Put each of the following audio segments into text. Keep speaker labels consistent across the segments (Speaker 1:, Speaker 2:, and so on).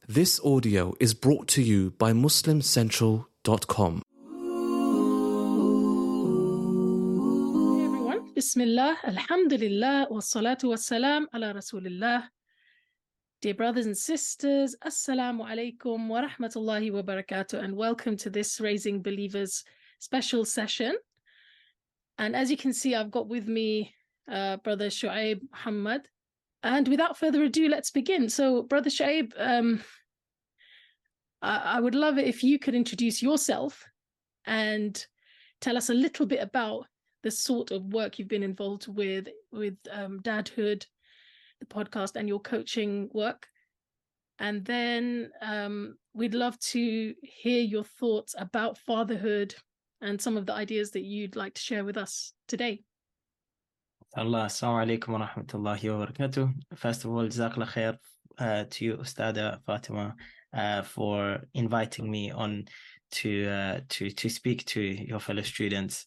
Speaker 1: This audio is brought to you by MuslimCentral.com.
Speaker 2: Hey everyone, Bismillah, Alhamdulillah, wassalatu wassalam ala Rasulillah. Dear brothers and sisters, Assalamu alaikum wa rahmatullahi wa barakatuh, and welcome to this Raising Believers special session. And as you can see, I've got with me Brother Shu'aib Muhammad. And without further ado, let's begin. So, Brother Shu'aib, I would love it if you could introduce yourself and tell us a little bit about the sort of work you've been involved with Dadhood, the podcast, and your coaching work. And then we'd love to hear your thoughts about fatherhood and some of the ideas that you'd like to share with us today.
Speaker 3: Allah, assalamu alaikum wa rahmatullahi wa barakatuh. First of all, jazakallah khair to you, Ustada Fatima, for inviting me on to speak to your fellow students.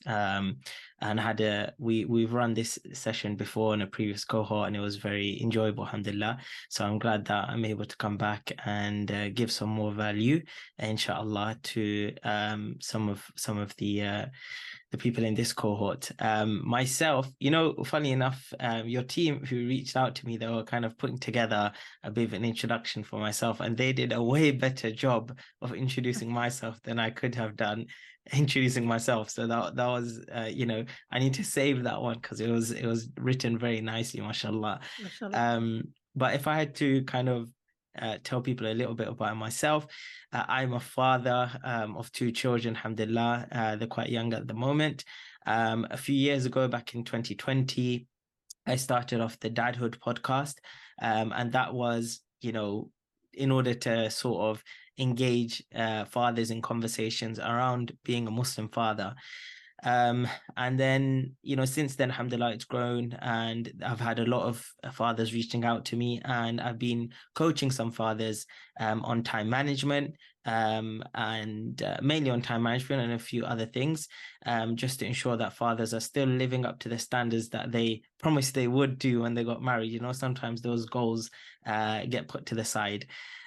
Speaker 3: And we've run this session before in a previous cohort, and it was very enjoyable, alhamdulillah. So I'm glad that I'm able to come back and give some more value, inshallah, to some of the people in this cohort. Myself, funny enough, your team who reached out to me, they were kind of putting together a bit of an introduction for myself, and they did a way better job of introducing myself than I could have done introducing myself. So that was, I need to save that one because it was written very nicely, mashallah. But if I had to kind of tell people a little bit about myself, I'm a father of two children, alhamdulillah. They're quite young at the moment. A few years ago, back in 2020, I started off the Dadhood podcast, and that was, in order to sort of engage fathers in conversations around being a Muslim father. And then, since then, alhamdulillah, it's grown, and I've had a lot of fathers reaching out to me, and I've been coaching some fathers on time management, and mainly on time management and a few other things, just to ensure that fathers are still living up to the standards that they promised they would do when they got married. Sometimes those goals get put to the side.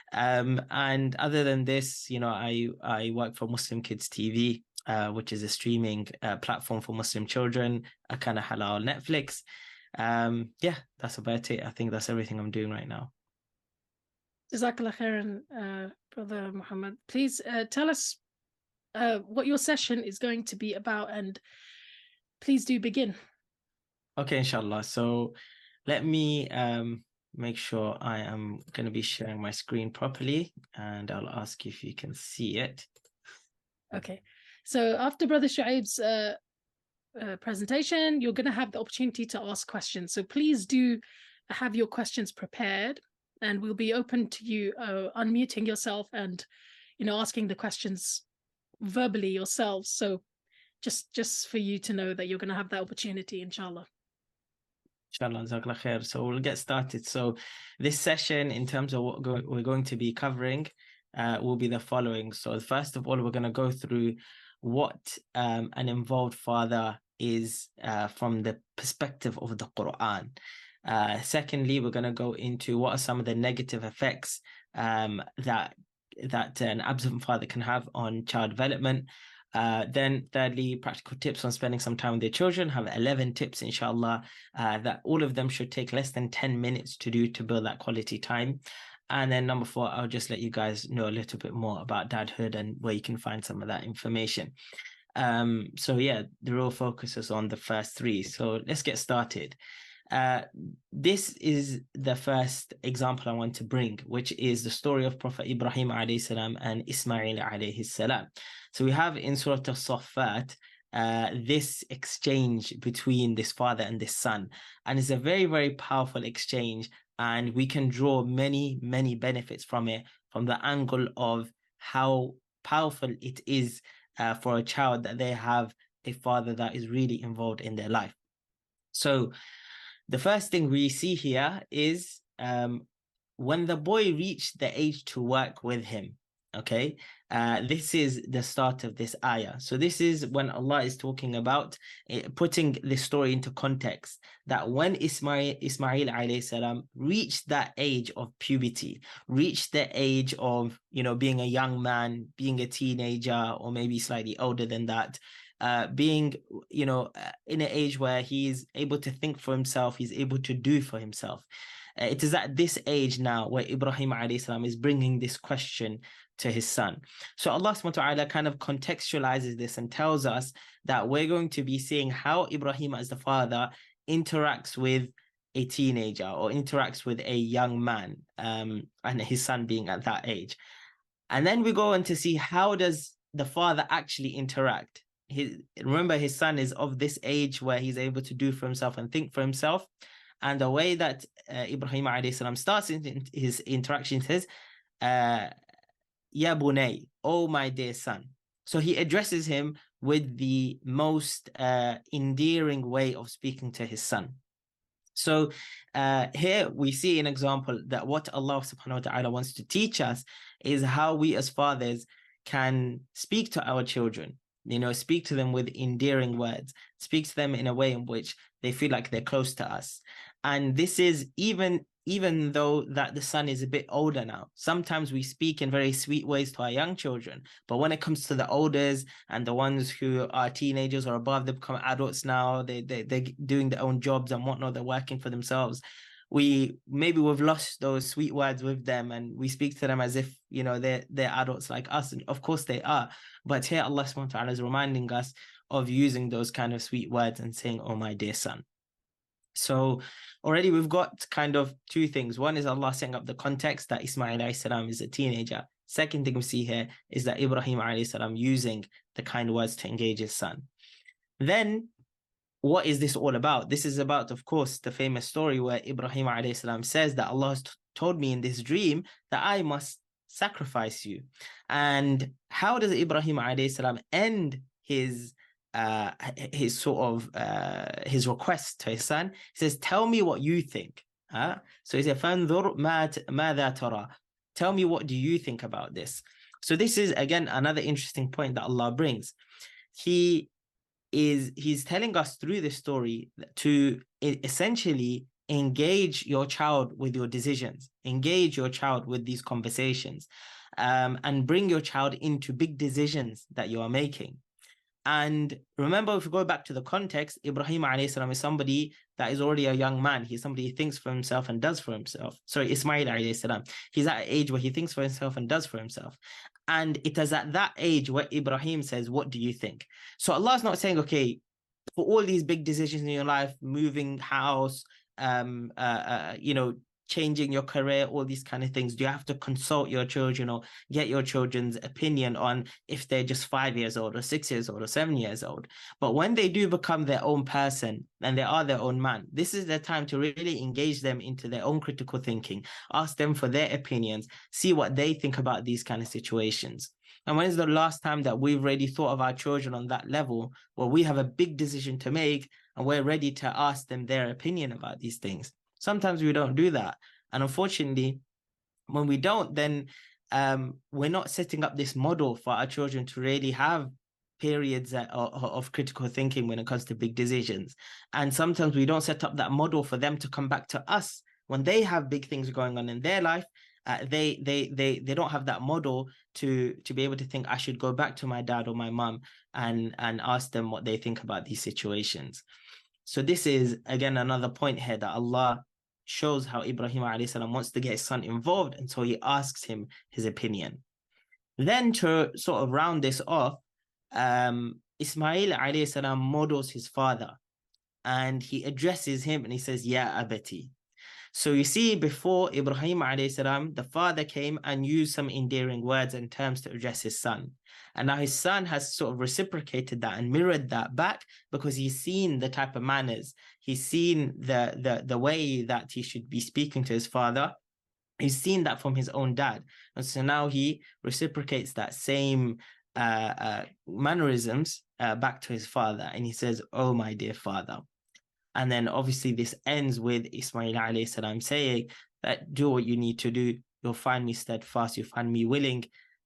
Speaker 3: And other than this, I work for Muslim Kids TV, which is a streaming platform for Muslim children, a kind of halal Netflix. That's about it. I think that's everything I'm doing right now.
Speaker 2: Jazakallah khairan, Brother Muhammad. Please tell us what your session is going to be about, and please do begin.
Speaker 3: Okay, inshallah. So let me make sure I am going to be sharing my screen properly, and I'll ask you if you can see it.
Speaker 2: Okay. So after Brother Shu'aib's presentation, you're going to have the opportunity to ask questions. So please do have your questions prepared, and we'll be open to you unmuting yourself and, asking the questions verbally yourselves. So just for you to know that you're going to have that opportunity, inshallah.
Speaker 3: Inshallah, jazakallah khair. So we'll get started. So this session, in terms of what we're going to be covering, will be the following. So first of all, we're going to go through what an involved father is from the perspective of the Quran. Secondly, we're going to go into what are some of the negative effects that an absent father can have on child development. Then thirdly, practical tips on spending some time with their children. Have 11 tips, inshallah, that all of them should take less than 10 minutes to do to build that quality time. And then number 4, I'll just let you guys know a little bit more about Dadhood and where you can find some of that information. The real focus is on the first 3. So let's get started. This is the first example I want to bring, which is the story of Prophet Ibrahim alayhi salam and Ismail alayhi salam. So we have in Surah As-Saffat this exchange between this father and this son, and it's a very, very powerful exchange, and we can draw many, many benefits from it, from the angle of how powerful it is for a child that they have a father that is really involved in their life. So the first thing we see here is when the boy reached the age to work with him, Okay, this is the start of this ayah. So this is when Allah is talking about putting this story into context, that when Ismail alayhi salam reached that age of puberty, reached the age of, being a young man, being a teenager, or maybe slightly older than that, being, in an age where he's able to think for himself, he's able to do for himself. It is at this age now where Ibrahim alayhi salam is bringing this question to his son. So Allah subhanahu wa ta'ala kind of contextualizes this and tells us that we're going to be seeing how Ibrahim as the father interacts with a teenager or interacts with a young man, and his son being at that age. And then we go on to see, how does the father actually interact? Remember, his son is of this age where he's able to do for himself and think for himself. And the way that Ibrahim alayhi salam starts in his interaction says, Ya bunay, oh my dear son. So he addresses him with the most endearing way of speaking to his son. So here we see an example that what Allah subhanahu wa ta'ala wants to teach us is how we as fathers can speak to our children, speak to them with endearing words, speak to them in a way in which they feel like they're close to us. And this is even though that the son is a bit older now. Sometimes we speak in very sweet ways to our young children, but when it comes to the elders and the ones who are teenagers or above, they become adults now, they're doing their own jobs and whatnot, they're working for themselves. We've lost those sweet words with them, and we speak to them as if, they're adults like us. And of course they are. But here Allah subhanahu wa ta'ala is reminding us of using those kind of sweet words and saying, oh my dear son. So already we've got kind of two things. One is Allah setting up the context that Ismail alayhi salam is a teenager. Second thing we see here is that Ibrahim alayhi salam using the kind words to engage his son. Then what is this all about? This is about, of course, the famous story where Ibrahim alayhi salam says that Allah has told me in this dream that I must sacrifice you. And how does Ibrahim alayhi salam end his request to his son? He says, tell me what you think. So he said, فَانْظُرْ مَاذَا تَرَى. Tell me, what do you think about this? So this is, again, another interesting point that Allah brings. He's telling us through this story to essentially engage your child with your decisions, engage your child with these conversations, and bring your child into big decisions that you are making. And remember, if we go back to the context, Ibrahim alayhi salam is somebody that is already a young man. He's somebody who thinks for himself and does for himself. Sorry, Ismail alayhi salam. He's at an age where he thinks for himself and does for himself. And it is at that age where Ibrahim says, what do you think? So Allah is not saying, okay, for all these big decisions in your life, moving house, changing your career, all these kind of things, do you have to consult your children or get your children's opinion on if they're just 5 years old or 6 years old or 7 years old? But when they do become their own person and they are their own man, this is the time to really engage them into their own critical thinking, ask them for their opinions, see what they think about these kind of situations. And when is the last time that we've really thought of our children on that level, where we have a big decision to make and we're ready to ask them their opinion about these things? Sometimes we don't do that. And unfortunately, when we don't, then we're not setting up this model for our children to really have periods of critical thinking when it comes to big decisions. And sometimes we don't set up that model for them to come back to us when they have big things going on in their life. They don't have that model to be able to think, I should go back to my dad or my mom and ask them what they think about these situations. So this is, again, another point here that Allah shows how Ibrahim alayhi salam wants to get his son involved, and so he asks him his opinion. Then to sort of round this off, Ismail alayhi salam models his father, and he addresses him and he says, Ya abati. So you see, before Ibrahim alayhi salam, the father came and used some endearing words and terms to address his son. And now his son has sort of reciprocated that and mirrored that back, because he's seen the type of manners, he's seen the way that he should be speaking to his father. He's seen that from his own dad. And so now he reciprocates that same mannerisms back to his father. And he says, oh, my dear father. And then obviously this ends with Ismail alayhi salam saying that do what you need to do. You'll find me steadfast. You'll find me willing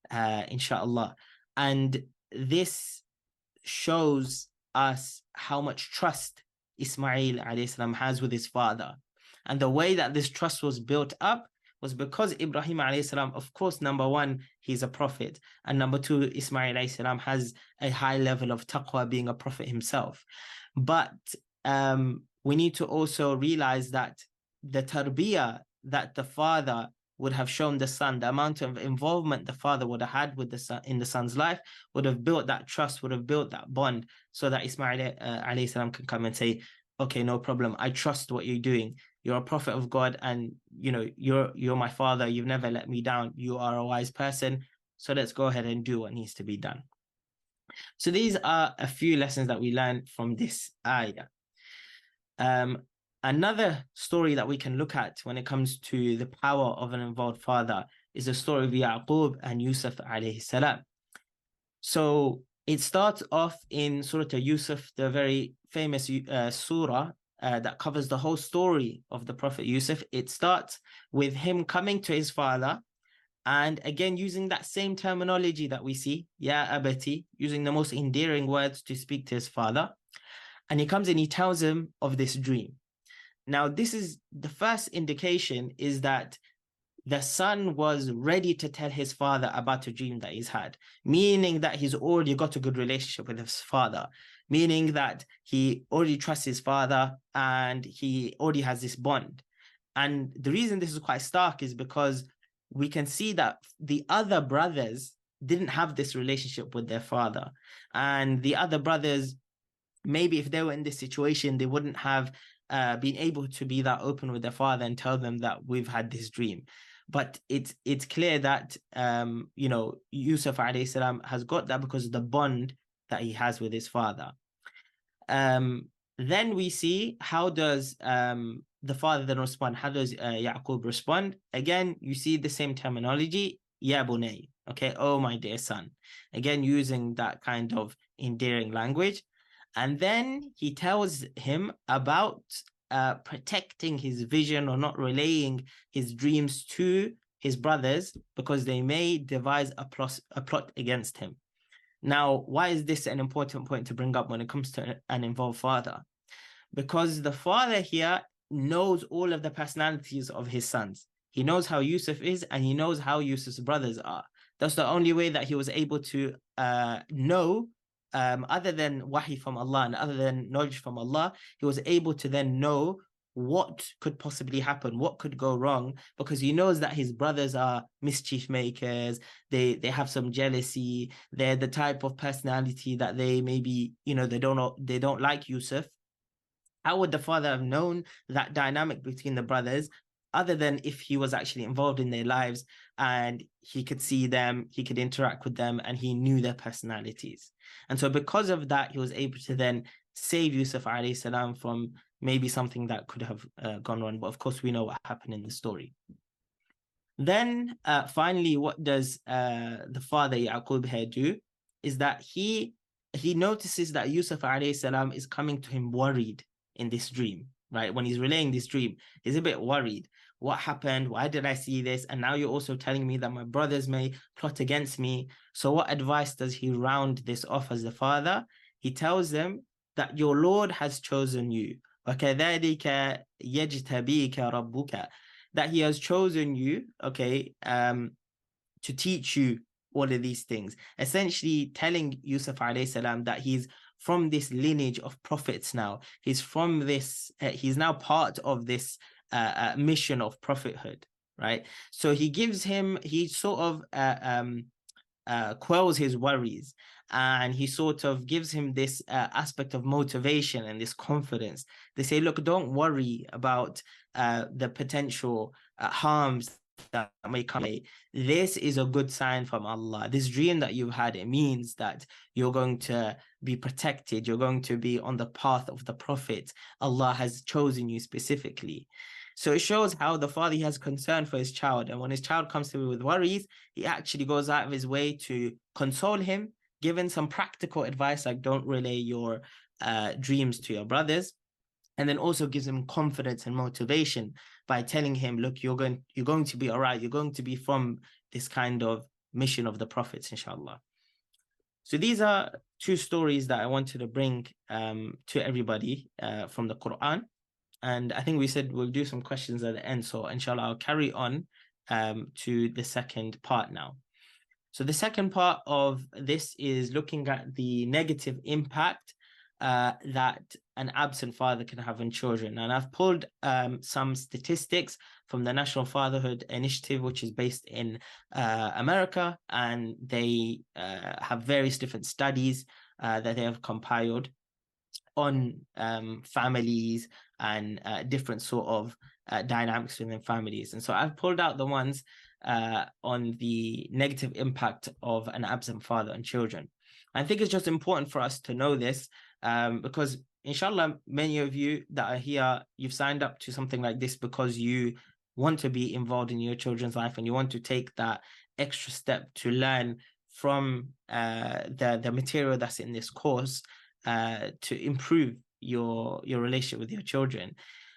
Speaker 3: inshallah. And this shows us how much trust Ismail alayhi salam has with his father. And the way that this trust was built up was because Ibrahim alayhi salam, of course, number one, he's a prophet. And number two, Ismail alayhi salam has a high level of taqwa, being a prophet himself. But we need to also realize that the tarbiyah that the father would have shown the son, the amount of involvement the father would have had with the son in the son's life, would have built that trust, would have built that bond, so that Ismail alayhi salam can come and say, okay, no problem, I trust what you're doing. You're a prophet of God, and you're my father. You've never let me down. You are a wise person. So let's go ahead and do what needs to be done. So these are a few lessons that we learned from this ayah. Another story that we can look at when it comes to the power of an involved father is the story of Yaqub and Yusuf alayhi salam. So it starts off in Surah Yusuf, the very famous surah that covers the whole story of the Prophet Yusuf. It starts with him coming to his father, and again using that same terminology that we see, Ya Abati, using the most endearing words to speak to his father. And he comes and he tells him of this dream. Now, this is the first indication, is that the son was ready to tell his father about a dream that he's had, meaning that he's already got a good relationship with his father, meaning that he already trusts his father and he already has this bond. And the reason this is quite stark is because we can see that the other brothers didn't have this relationship with their father. And the other brothers, maybe if they were in this situation, they wouldn't have been able to be that open with their father and tell them that we've had this dream. But it's clear that Yusuf alayhi salam has got that because of the bond that he has with his father. Then we see, how does the father then respond? How does Yaqub respond? Again, you see the same terminology, Ya bunay, okay, oh my dear son. Again, using that kind of endearing language. And then he tells him about protecting his vision, or not relaying his dreams to his brothers, because they may devise a plot against him. Now, why is this an important point to bring up when it comes to an involved father? Because the father here knows all of the personalities of his sons. He knows how Yusuf is, and he knows how Yusuf's brothers are. That's the only way that he was able to know, other than wahi from Allah and other than knowledge from Allah, he was able to then know what could possibly happen, what could go wrong, because he knows that his brothers are mischief makers, they have some jealousy, they're the type of personality that they maybe, they don't like Yusuf. How would the father have known that dynamic between the brothers, other than if he was actually involved in their lives and he could see them, he could interact with them, and he knew their personalities? And so because of that, he was able to then save Yusuf alayhi salam from maybe something that could have gone wrong. But of course, we know what happened in the story. Then finally, what does the father Yaqub here do? Is that he notices that Yusuf alayhi salam is coming to him worried in this dream, right? When he's relaying this dream, he's a bit worried. What happened? Why did I see this? And now you're also telling me that my brothers may plot against me. So what advice does he round this off as the father? He tells them that your Lord has chosen you. وَكَذَلِكَ يَجْتَبِيكَ رَبُّكَ. That he has chosen you, okay, to teach you all of these things. Essentially telling Yusuf alayhi salam that he's from this lineage of prophets now. He's from this, he's now part of this mission of prophethood, right? So he gives him, he sort of quells his worries, and he sort of gives him this aspect of motivation and this confidence. They say, look, don't worry about the potential harms that may come. This is a good sign from Allah. This dream that you've had, it means that you're going to be protected. You're going to be on the path of the Prophet. Allah has chosen you specifically. So it shows how the father, he has concern for his child. And when his child comes to him with worries, he actually goes out of his way to console him, giving some practical advice, like don't relay your dreams to your brothers. And then also gives him confidence and motivation by telling him, look, you're going to be all right. You're going to be from this kind of mission of the prophets, inshallah. So these are two stories that I wanted to bring to everybody from the Quran. And I think we said we'll do some questions at the end. So inshallah, I'll carry on to the second part now. So the second part of this is looking at the negative impact that an absent father can have on children. And I've pulled some statistics from the National Fatherhood Initiative, which is based in America, and they have various different studies that they have compiled on families and different sort of dynamics within families. And so I've pulled out the ones on the negative impact of an absent father on children. I think it's just important for us to know this because inshallah, many of you that are here, you've signed up to something like this because you want to be involved in your children's life and you want to take that extra step to learn from the material that's in this course to improve your relationship with your children.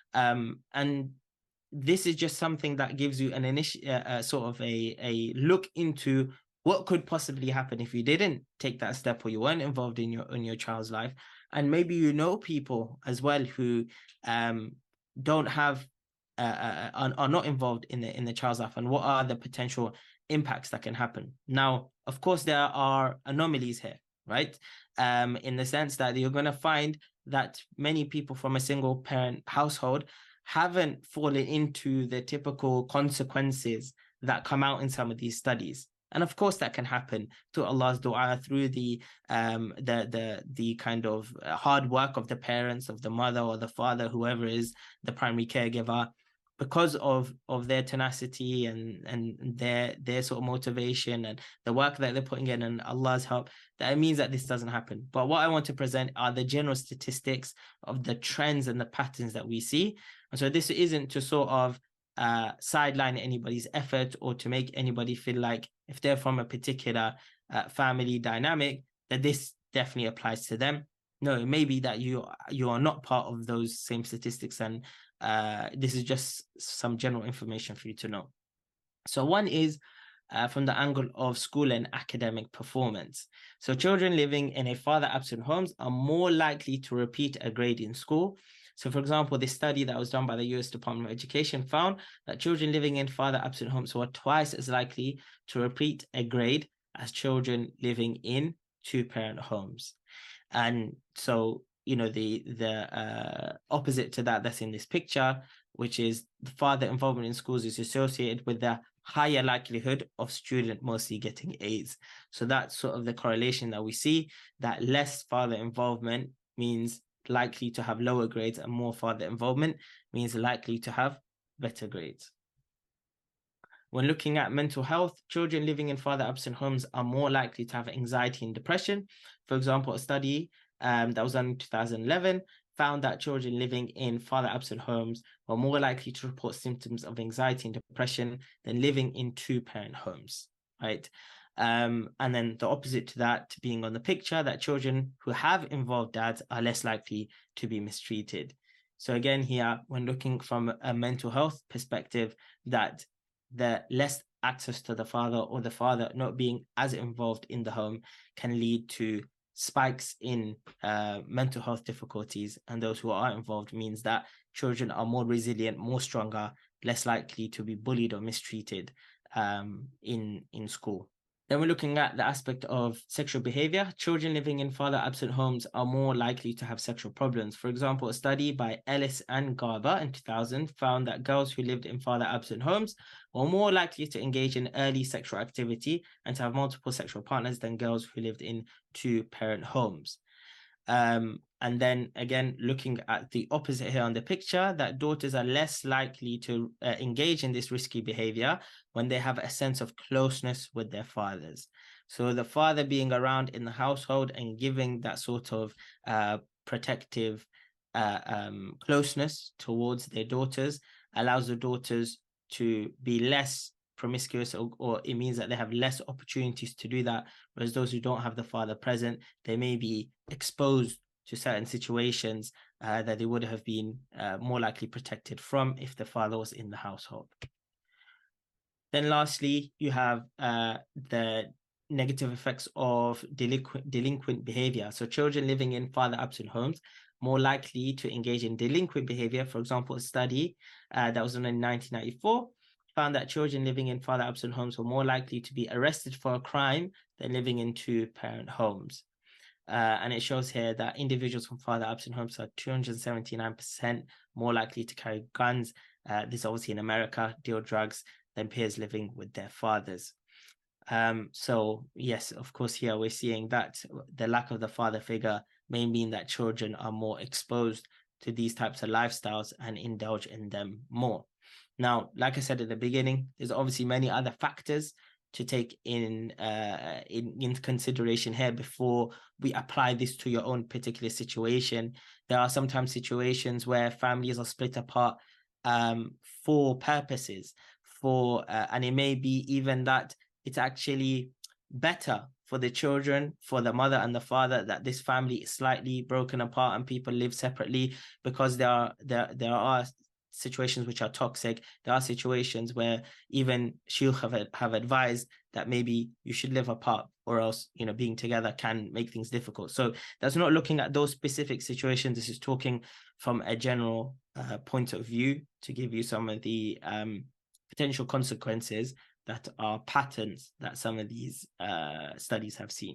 Speaker 3: And this is just something that gives you an sort of a look into what could possibly happen if you didn't take that step or you weren't involved in your child's life. And maybe you know people as well who don't have are not involved in the child's life, and what are the potential impacts that can happen. Now, of course, there are anomalies here, right? In the sense that you're going to find that many people from a single parent household haven't fallen into the typical consequences that come out in some of these studies. And of course, that can happen through Allah's dua, through the kind of hard work of the parents, of the mother or the father, whoever is the primary caregiver, because of their tenacity and their sort of motivation and the work that they're putting in and Allah's help, that it means that this doesn't happen. But what I want to present are the general statistics of the trends and the patterns that we see. And so this isn't to sort of sideline anybody's effort or to make anybody feel like if they're from a particular family dynamic, that this definitely applies to them. No, it may be that you are not part of those same statistics, and this is just some general information for you to know. So one is from the angle of school and academic performance. So children living in a father-absent homes are more likely to repeat a grade in school. So, for example, this study that was done by the US Department of Education found that children living in father-absent homes were twice as likely to repeat a grade as children living in two-parent homes. And so, you know, the opposite to that that's in this picture, which is the father involvement in schools is associated with the higher likelihood of student mostly getting A's. So that's sort of the correlation that we see, that less father involvement means likely to have lower grades, and more father involvement means likely to have better grades. When looking at mental health, children living in father-absent homes are more likely to have anxiety and depression. For example, a study that was done in 2011 found that children living in father-absent homes were more likely to report symptoms of anxiety and depression than living in two-parent homes, right? And then the opposite to that being on the picture, that children who have involved dads are less likely to be mistreated. So again, here, when looking from a mental health perspective, that the less access to the father or the father not being as involved in the home can lead to spikes in mental health difficulties, and those who are involved means that children are more resilient, more stronger, less likely to be bullied or mistreated in school. Then we're looking at the aspect of sexual behavior. Children living in father-absent homes are more likely to have sexual problems. For example, a study by Ellis and Garber in 2000 found that girls who lived in father-absent homes were more likely to engage in early sexual activity and to have multiple sexual partners than girls who lived in two-parent homes. And then again, looking at the opposite here on the picture, that daughters are less likely to engage in this risky behavior when they have a sense of closeness with their fathers. So the father being around in the household and giving that sort of protective closeness towards their daughters allows the daughters to be less promiscuous, or it means that they have less opportunities to do that, whereas those who don't have the father present, they may be exposed to certain situations that they would have been more likely protected from if the father was in the household. Then lastly, you have the negative effects of delinquent behavior. So children living in father-absent homes more likely to engage in delinquent behavior. For example, a study that was done in 1994 found that children living in father-absent homes were more likely to be arrested for a crime than living in two-parent homes. And it shows here that individuals from father-absent homes are 279% more likely to carry guns. This obviously in America, deal drugs, than peers living with their fathers. So yes, of course, here we're seeing that the lack of the father figure may mean that children are more exposed to these types of lifestyles and indulge in them more. Now, like I said at the beginning, there's obviously many other factors to take in consideration here before we apply this to your own particular situation. There are sometimes situations where families are split apart for purposes, and it may be even that it's actually better for the children, for the mother and the father, that this family is slightly broken apart and people live separately, because there are situations which are toxic. There are situations where even shuyukh have advised that maybe you should live apart, or else, you know, being together can make things difficult. So that's not looking at those specific situations. This is talking from a general point of view to give you some of the potential consequences that are patterns that some of these studies have seen.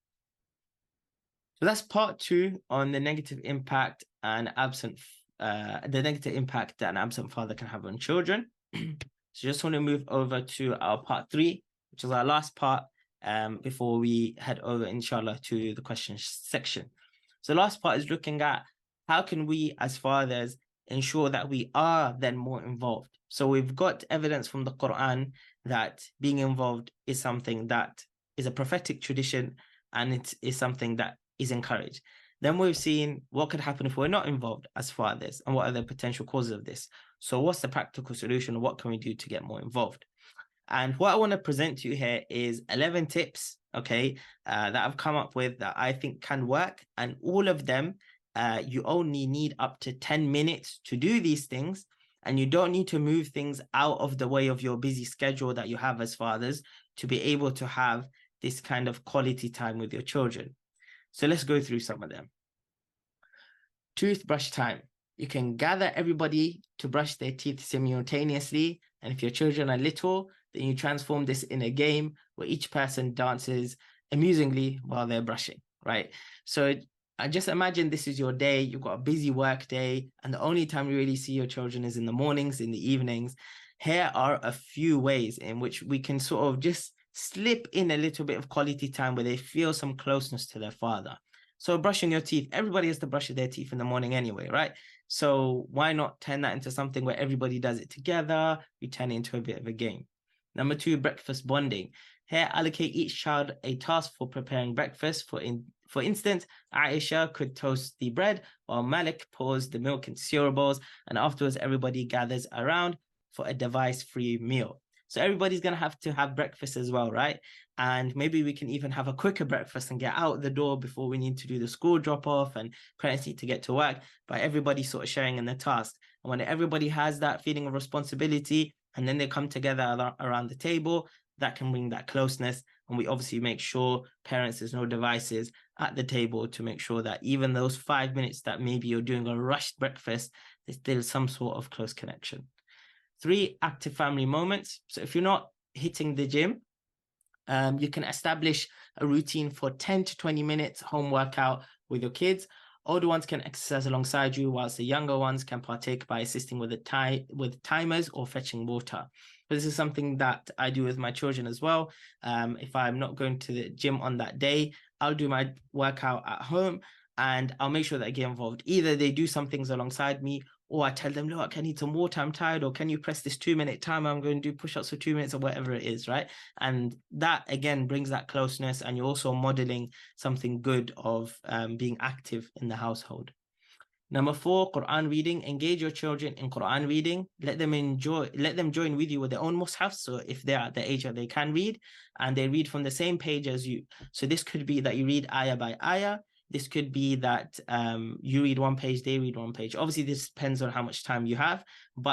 Speaker 3: So that's part 2 on the negative impact and the negative impact that an absent father can have on children. So just want to move over to our part 3, which is our last part, before we head over, inshallah, to the question section. So the last part is looking at how can we as fathers ensure that we are then more involved. So we've got evidence from the Quran that being involved is something that is a prophetic tradition, and it is something that is encouraged. Then we've seen what could happen if we're not involved as fathers, and what are the potential causes of this. So what's the practical solution? What can we do to get more involved? And what I want to present to you here is 11 tips, okay, that I've come up with that I think can work. And all of them, you only need up to 10 minutes to do these things. And you don't need to move things out of the way of your busy schedule that you have as fathers to be able to have this kind of quality time with your children. So let's go through some of them. Toothbrush time. You can gather everybody to brush their teeth simultaneously. And if your children are little, then you transform this in a game where each person dances amusingly while they're brushing, right? So I just imagine this is your day. You've got a busy work day, and the only time you really see your children is in the mornings, in the evenings. Here are a few ways in which we can sort of just slip in a little bit of quality time where they feel some closeness to their father. So brushing your teeth, everybody has to brush their teeth in the morning anyway, right? So why not turn that into something where everybody does it together? We turn it into a bit of a game. Number 2, breakfast bonding. Here, allocate each child a task for preparing breakfast. For instance, Aisha could toast the bread while Malik pours the milk into cereal bowls, and afterwards everybody gathers around for a device-free meal. So everybody's going to have breakfast as well, right? And maybe we can even have a quicker breakfast and get out the door before we need to do the school drop-off and parents need to get to work, by everybody sort of sharing in the task. And when everybody has that feeling of responsibility and then they come together around the table, that can bring that closeness. And we obviously make sure parents, there's no devices at the table to make sure that even those 5 minutes that maybe you're doing a rushed breakfast, there's still some sort of close connection. 3, active family moments. So if you're not hitting the gym, you can establish a routine for 10 to 20 minutes home workout with your kids. Older ones can exercise alongside you, whilst the younger ones can partake by assisting with timers or fetching water. But this is something that I do with my children as well. If I'm not going to the gym on that day, I'll do my workout at home and I'll make sure that I get involved. Either they do some things alongside me, or I tell them, look, I need some water, I'm tired, or can you press this 2-minute timer? I'm going to do push-ups for 2 minutes, or whatever it is, right? And that, again, brings that closeness, and you're also modeling something good of being active in the household. Number 4, Quran reading. Engage your children in Quran reading. Let them join with you with their own mushaf. So if they're at the age that they can read, and they read from the same page as you. So this could be that you read ayah by ayah. This could be that you read one page, they read one page. Obviously, this depends on how much time you have, but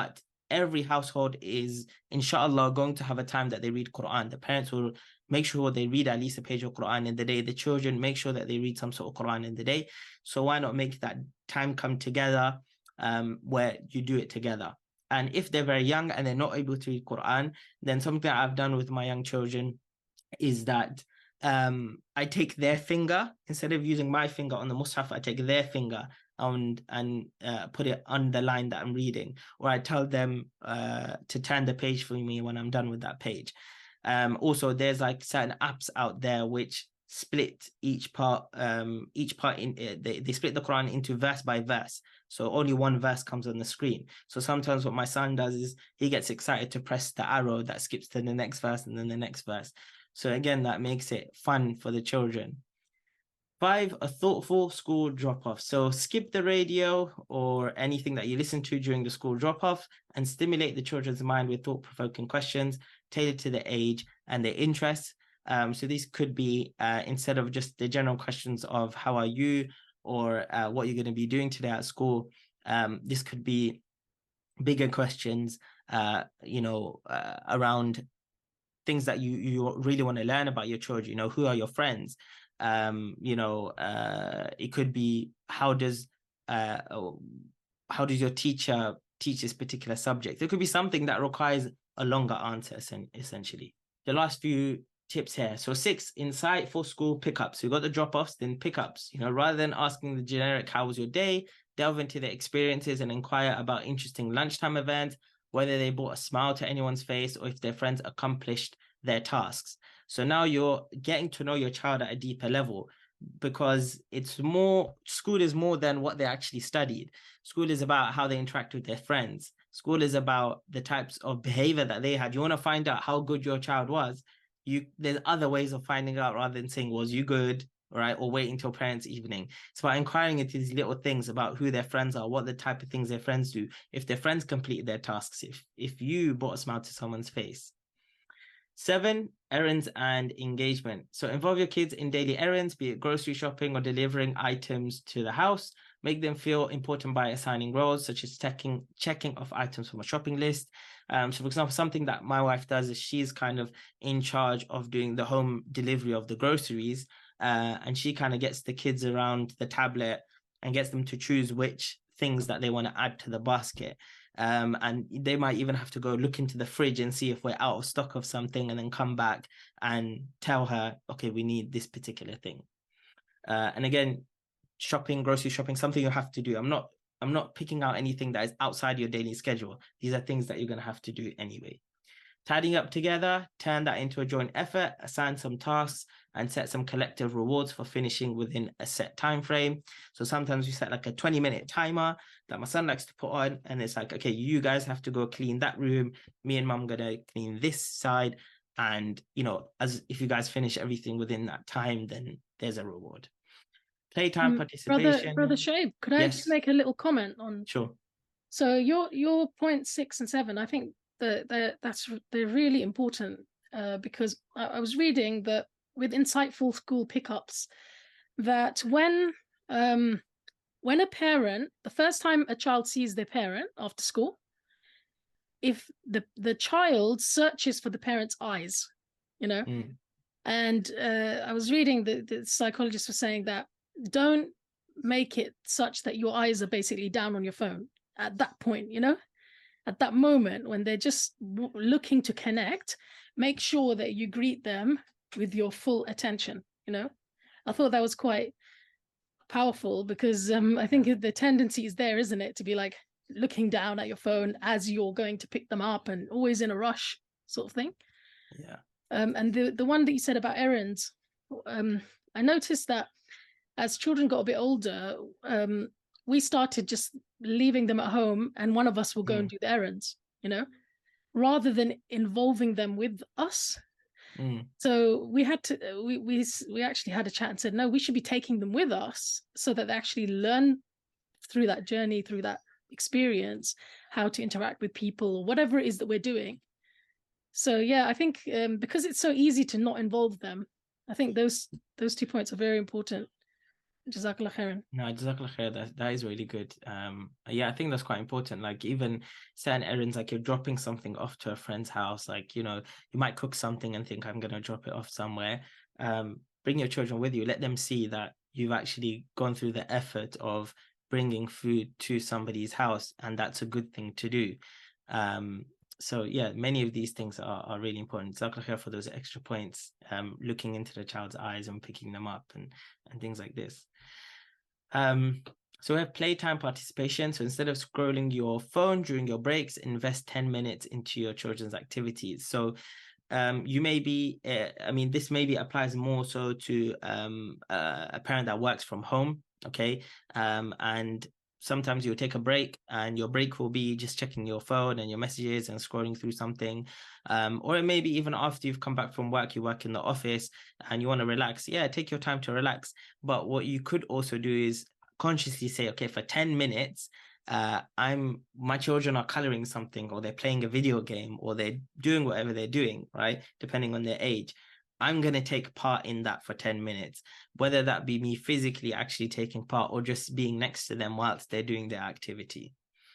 Speaker 3: every household is, inshallah, going to have a time that they read Quran. The parents will make sure they read at least a page of Quran in the day. The children make sure that they read some sort of Quran in the day. So why not make that time come together where you do it together? And if they're very young and they're not able to read Quran, then something that I've done with my young children is that I take their finger, instead of using my finger on the Mus'haf, I take their finger and put it on the line that I'm reading, or I tell them to turn the page for me when I'm done with that page. Also, there's like certain apps out there which split each part in they split the Quran into verse by verse, so only one verse comes on the screen. So sometimes what my son does is he gets excited to press the arrow that skips to the next verse and then the next verse. So again, that makes it fun for the children. 5, a thoughtful school drop-off. So skip the radio or anything that you listen to during the school drop-off and stimulate the children's mind with thought-provoking questions tailored to their age and their interests. So these could be, instead of just the general questions of how are you, or what you're going to be doing today at school, this could be bigger questions, around things that you really want to learn about your children. Who are your friends? It could be how does your teacher teach this particular subject? It could be something that requires a longer answer, essentially. The last few tips here. So 6, insightful school pickups. We got the drop-offs, then pickups. Rather than asking the generic "how was your day," delve into their experiences and inquire about interesting lunchtime events, whether they brought a smile to anyone's face or if their friends accomplished their tasks. So now you're getting to know your child at a deeper level, because school is more than what they actually studied. School is about how they interact with their friends. School is about the types of behavior that they had. You want to find out how good your child was. There's other ways of finding out rather than saying, was you good? Right? Or waiting until parents' evening. It's about inquiring into these little things about who their friends are, what the type of things their friends do, if their friends completed their tasks, if you brought a smile to someone's face. 7, errands and engagement. So involve your kids in daily errands, be it grocery shopping or delivering items to the house. Make them feel important by assigning roles, such as checking off items from a shopping list. So for example, something that my wife does is she's kind of in charge of doing the home delivery of the groceries. And she kind of gets the kids around the tablet and gets them to choose which things that they want to add to the basket. And they might even have to go look into the fridge and see if we're out of stock of something, and then come back and tell her, okay, we need this particular thing. And again, grocery shopping, something you have to do. I'm not picking out anything that is outside your daily schedule. These are things that you're going to have to do anyway. Tidying up together, turn that into a joint effort, assign some tasks, and set some collective rewards for finishing within a set time frame. So sometimes we set like a 20-minute timer that my son likes to put on, and it's like, okay, you guys have to go clean that room. Me and mum gonna clean this side, and as if you guys finish everything within that time, then there's a reward. Playtime participation.
Speaker 2: Brother Shoaib, could I just make a little comment on?
Speaker 3: Sure.
Speaker 2: So your point 6 and 7, I think they're really important, because I was reading that with insightful school pickups, that when a parent, the first time a child sees their parent after school, if the child searches for the parent's eyes, and I was reading the psychologist was saying that don't make it such that your eyes are basically down on your phone at that point, at that moment when they're just looking to connect. Make sure that you greet them with your full attention. I thought that was quite powerful, because I think the tendency is there, isn't it, to be like looking down at your phone as you're going to pick them up and always in a rush sort of thing.
Speaker 3: Yeah.
Speaker 2: And the one that you said about errands, I noticed that as children got a bit older, we started just leaving them at home, and one of us will go and do the errands, rather than involving them with us. So we had to we actually had a chat and said, no, we should be taking them with us so that they actually learn through that journey, through that experience, how to interact with people or whatever it is that we're doing. So yeah, I think because it's so easy to not involve them, I think those 2 points are very important. Jazakallah khairan.
Speaker 3: No, Jazakallah khair. That is really good. Yeah, I think that's quite important. Like even certain errands, like you're dropping something off to a friend's house, like you might cook something and think I'm gonna drop it off somewhere. Bring your children with you. Let them see that you've actually gone through the effort of bringing food to somebody's house, and that's a good thing to do. So yeah, many of these things are really important. Jazakallah khair for those extra points. Looking into the child's eyes and picking them up and things like this. So we have playtime participation. So instead of scrolling your phone during your breaks, invest 10 minutes into your children's activities. So you may be, this maybe applies more so to a parent that works from home, okay? And sometimes you'll take a break and your break will be just checking your phone and your messages and scrolling through something. Or it may be even after you've come back from work, you work in the office and you want to relax. Yeah, take your time to relax. But what you could also do is consciously say, okay, for 10 minutes, my children are coloring something or they're playing a video game or they're doing whatever they're doing, right? Depending on their age. I'm going to take part in that for 10 minutes, whether that be me physically actually taking part or just being next to them whilst they're doing their activity.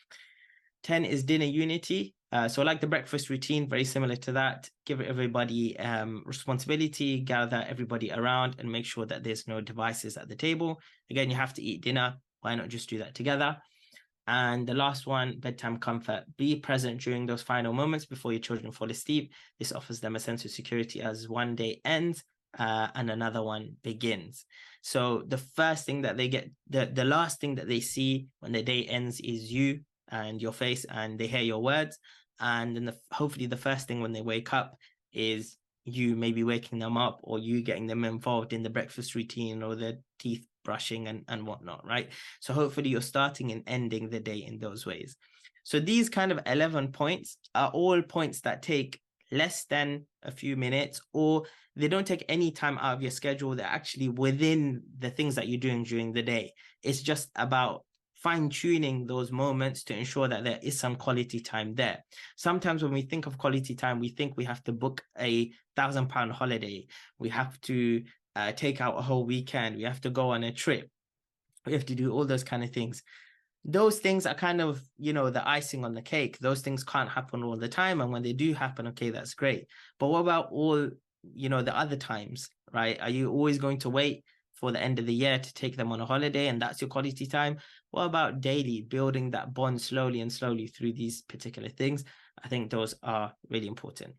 Speaker 3: 10 is dinner unity. So like the breakfast routine, very similar to that, give everybody responsibility, gather everybody around and make sure that there's no devices at the table. Again, you have to eat dinner. Why not just do that together? And the last one, bedtime comfort. Be present during those final moments before your children fall asleep. This offers them a sense of security as one day ends and another one begins. So the first thing that they get, the last thing that they see when the day ends is you and your face, and they hear your words. And then hopefully the first thing when they wake up is you maybe waking them up or you getting them involved in the breakfast routine or the teeth brushing and whatnot, right? So hopefully you're starting and ending the day in those ways. So these kind of 11 points are all points that take less than a few minutes, or they don't take any time out of your schedule. They're actually within the things that you're doing during the day. It's just about fine-tuning those moments to ensure that there is some quality time there. Sometimes when we think of quality time, we think we have to book a £1,000 holiday. We have to take out a whole weekend. We have to go on a trip. We have to do all those kind of things. Those things are kind of, the icing on the cake. Those things can't happen all the time. And when they do happen, okay, that's great. But what about all, the other times, right? Are you always going to wait for the end of the year to take them on a holiday and that's your quality time? What about daily, building that bond slowly and slowly through these particular things? I think those are really important.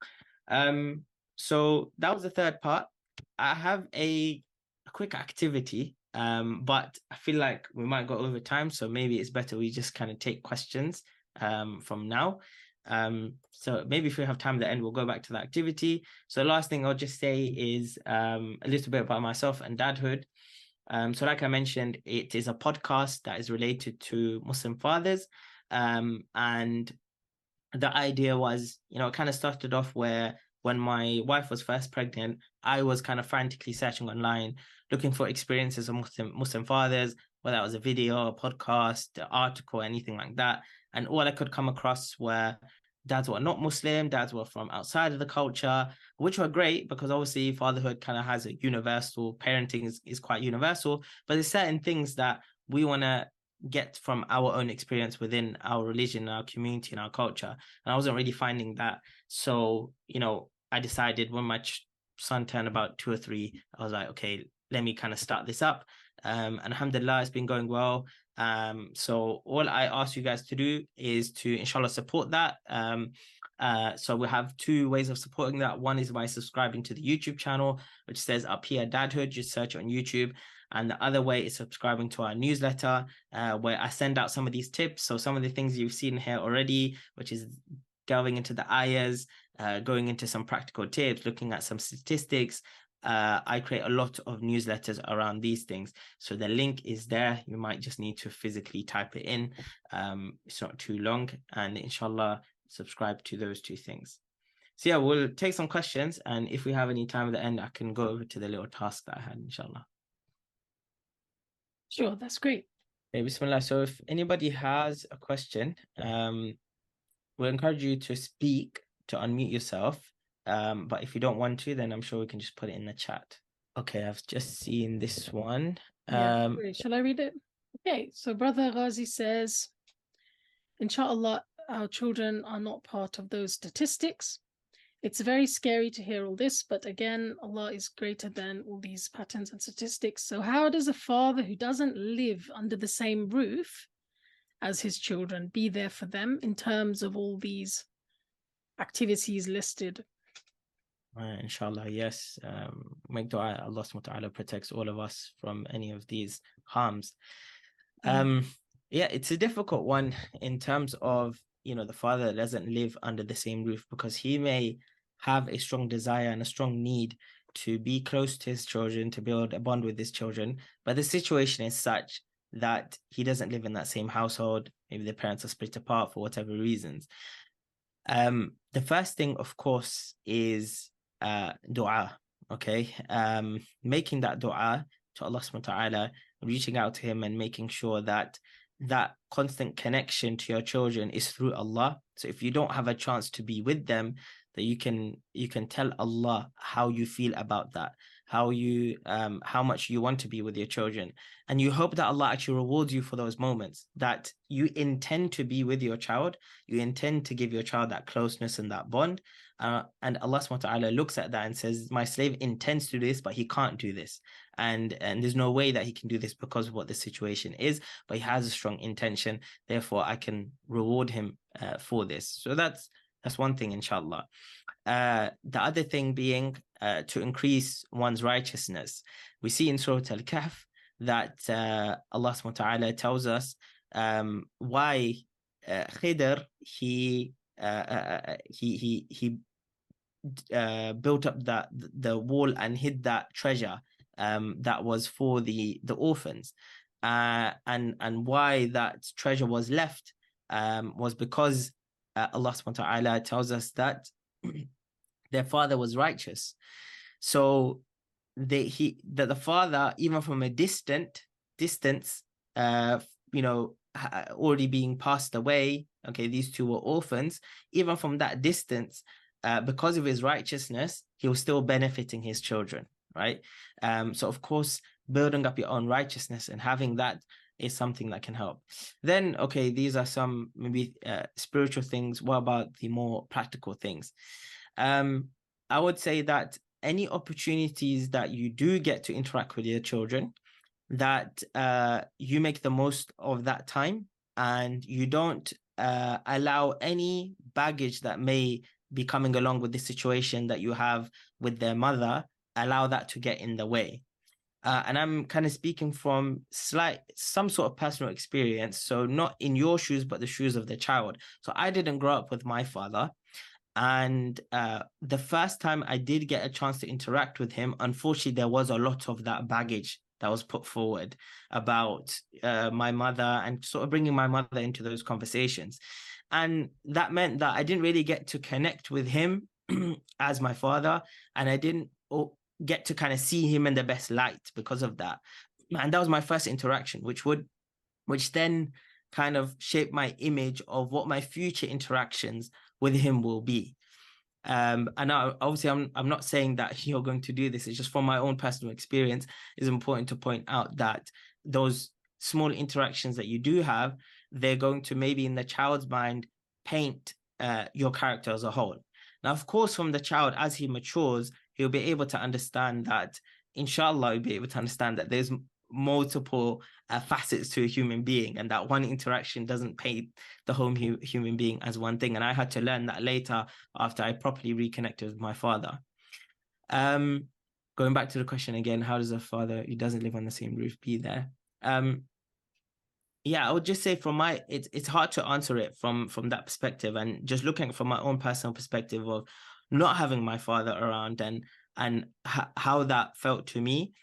Speaker 3: So that was the third part. I have a quick activity, but I feel like we might go over time, so maybe it's better we just kind of take questions from now. So maybe if we have time at the end, we'll go back to the activity. So the last thing I'll just say is a little bit about myself and dadhood. So like I mentioned, it is a podcast that is related to Muslim fathers. And the idea was, it kind of started off where when my wife was first pregnant, I was kind of frantically searching online, looking for experiences of Muslim fathers, whether that was a video, a podcast, an article, anything like that. And all I could come across were dads were not Muslim, dads were from outside of the culture, which were great because obviously fatherhood kind of has a universal, parenting is quite universal, but there's certain things that we want to get from our own experience within our religion, our community, and our culture. And I wasn't really finding that. So, I decided when my son turned about 2 or 3, I was like, okay, let me kind of start this up. And alhamdulillah, it's been going well. So all I ask you guys to do is to, inshallah, support that. So we have 2 ways of supporting that. One is by subscribing to the YouTube channel, which says up here, Dadhood, just search on YouTube. And the other way is subscribing to our newsletter, where I send out some of these tips. So some of the things you've seen here already, which is delving into the ayahs, going into some practical tips, looking at some statistics. I create a lot of newsletters around these things. So the link is there. You might just need to physically type it in. It's not too long. And inshallah, subscribe to those 2 things. So yeah, we'll take some questions. And if we have any time at the end, I can go over to the little task that I had, inshallah.
Speaker 2: Sure, that's great.
Speaker 3: Okay, bismillah. So if anybody has a question, we'll encourage you to speak, to unmute yourself. But if you don't want to, then I'm sure we can just put it in the chat. Okay, I've just seen this one.
Speaker 2: Yeah, great. Shall I read it? Okay, so Brother Ghazi says, Inshallah, our children are not part of those statistics. It's very scary to hear all this, but again, Allah is greater than all these patterns and statistics. So how does a father who doesn't live under the same roof as his children be there for them in terms of all these activities listed?
Speaker 3: Inshallah, yes. Make dua, Allah subhanahu wa ta'ala protects all of us from any of these harms. Yeah, it's a difficult one in terms of, the father that doesn't live under the same roof, because he may have a strong desire and a strong need to be close to his children, to build a bond with his children, but the situation is such that he doesn't live in that same household. Maybe the parents are split apart for whatever reasons. The first thing, of course, is dua. Okay, making that dua to Allah subhanahu wa ta'ala, reaching out to him and making sure that that constant connection to your children is through Allah. So if you don't have a chance to be with them, that you can tell Allah how you feel about that, how much you want to be with your children, and you hope that Allah actually rewards you for those moments, that you intend to be with your child, you intend to give your child that closeness and that bond, and Allah subhanahu wa ta'ala looks at that and says, my slave intends to do this, but he can't do this, and there's no way that he can do this because of what the situation is, but he has a strong intention, therefore I can reward him for this. So that's one thing, inshallah. The other thing being to increase one's righteousness. We see in Surah Al-Kahf that Allah subhanahu wa ta'ala tells us why Khidr he built up the wall and hid that treasure that was for the orphans, and why that treasure was left was because Allah subhanahu wa ta'ala tells us that their father was righteous. So the father, even from a distance, already being passed away. Okay, these two were orphans. Even from that distance, because of his righteousness, he was still benefiting his children, right? So of course, building up your own righteousness and having that is something that can help. Then, okay, these are some maybe spiritual things. What about the more practical things? I would say that any opportunities that you do get to interact with your children, that you make the most of that time, and you don't allow any baggage that may be coming along with the situation that you have with their mother, allow that to get in the way. And I'm kind of speaking from some sort of personal experience. So not in your shoes, but the shoes of the child. So I didn't grow up with my father. And the first time I did get a chance to interact with him, unfortunately, there was a lot of that baggage that was put forward about my mother, and sort of bringing my mother into those conversations. And that meant that I didn't really get to connect with him as my father. And I didn't get to kind of see him in the best light because of that. And that was my first interaction, which then kind of shaped my image of what my future interactions with him will be. And obviously I'm not saying that you're going to do this. It's just from my own personal experience. It's important to point out that those small interactions that you do have, they're going to maybe in the child's mind paint your character as a whole. Now, of course, from the child, as he matures, he'll be able to understand that, inshallah, he'll be able to understand that there's multiple facets to a human being, and that one interaction doesn't paint the whole human being as one thing. And I had to learn that later after I properly reconnected with my father. Going back to the question again, how does a father who doesn't live on the same roof be there? Yeah, I would just say it's hard to answer it from that perspective, and just looking from my own personal perspective of not having my father around and how that felt to me.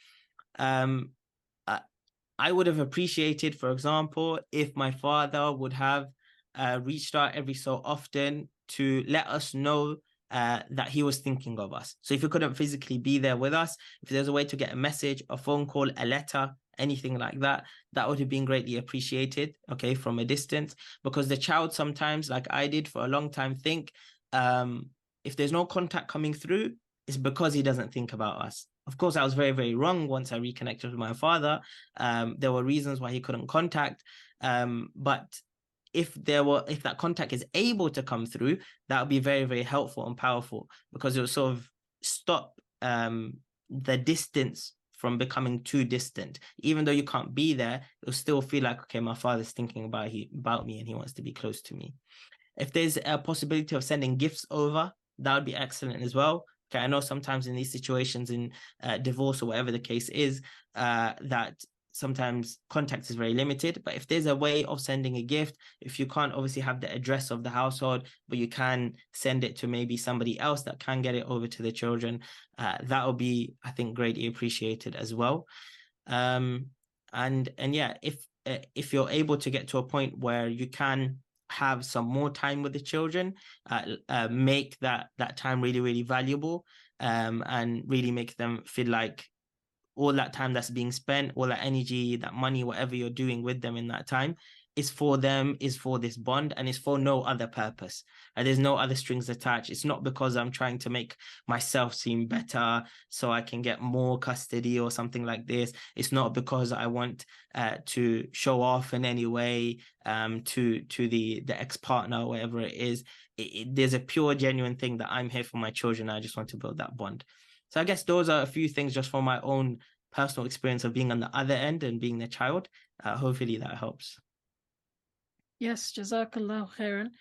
Speaker 3: I would have appreciated, for example, if my father would have reached out every so often to let us know that he was thinking of us. So if he couldn't physically be there with us, if there's a way to get a message, a phone call, a letter, anything like that, that would have been greatly appreciated, okay, from a distance. Because the child sometimes, like I did for a long time, think if there's no contact coming through, it's because he doesn't think about us. Of course, I was very, very wrong once I reconnected with my father. There were reasons why he couldn't contact. But if that contact is able to come through, that would be very, very helpful and powerful, because it will sort of stop the distance from becoming too distant. Even though you can't be there, you'll still feel like, okay, my father's thinking about me and he wants to be close to me. If there's a possibility of sending gifts over, that would be excellent as well. Okay, I know sometimes in these situations, in divorce or whatever the case is, that sometimes contact is very limited. But if there's a way of sending a gift, if you can't obviously have the address of the household, but you can send it to maybe somebody else that can get it over to the children, that will be, I think, greatly appreciated as well. And yeah, if you're able to get to a point where you can have some more time with the children, make that time really, really valuable, and really make them feel like all that time that's being spent, all that energy, that money, whatever you're doing with them in that time, is for them, is for this bond, and is for no other purpose. And there's no other strings attached. It's not because I'm trying to make myself seem better so I can get more custody or something like this. It's not because I want to show off in any way to the ex-partner or whatever it is. There's a pure, genuine thing that I'm here for my children. I just want to build that bond. So I guess those are a few things just from my own personal experience of being on the other end and being the child. Hopefully that helps.
Speaker 2: Yes, Jazakallah khairan.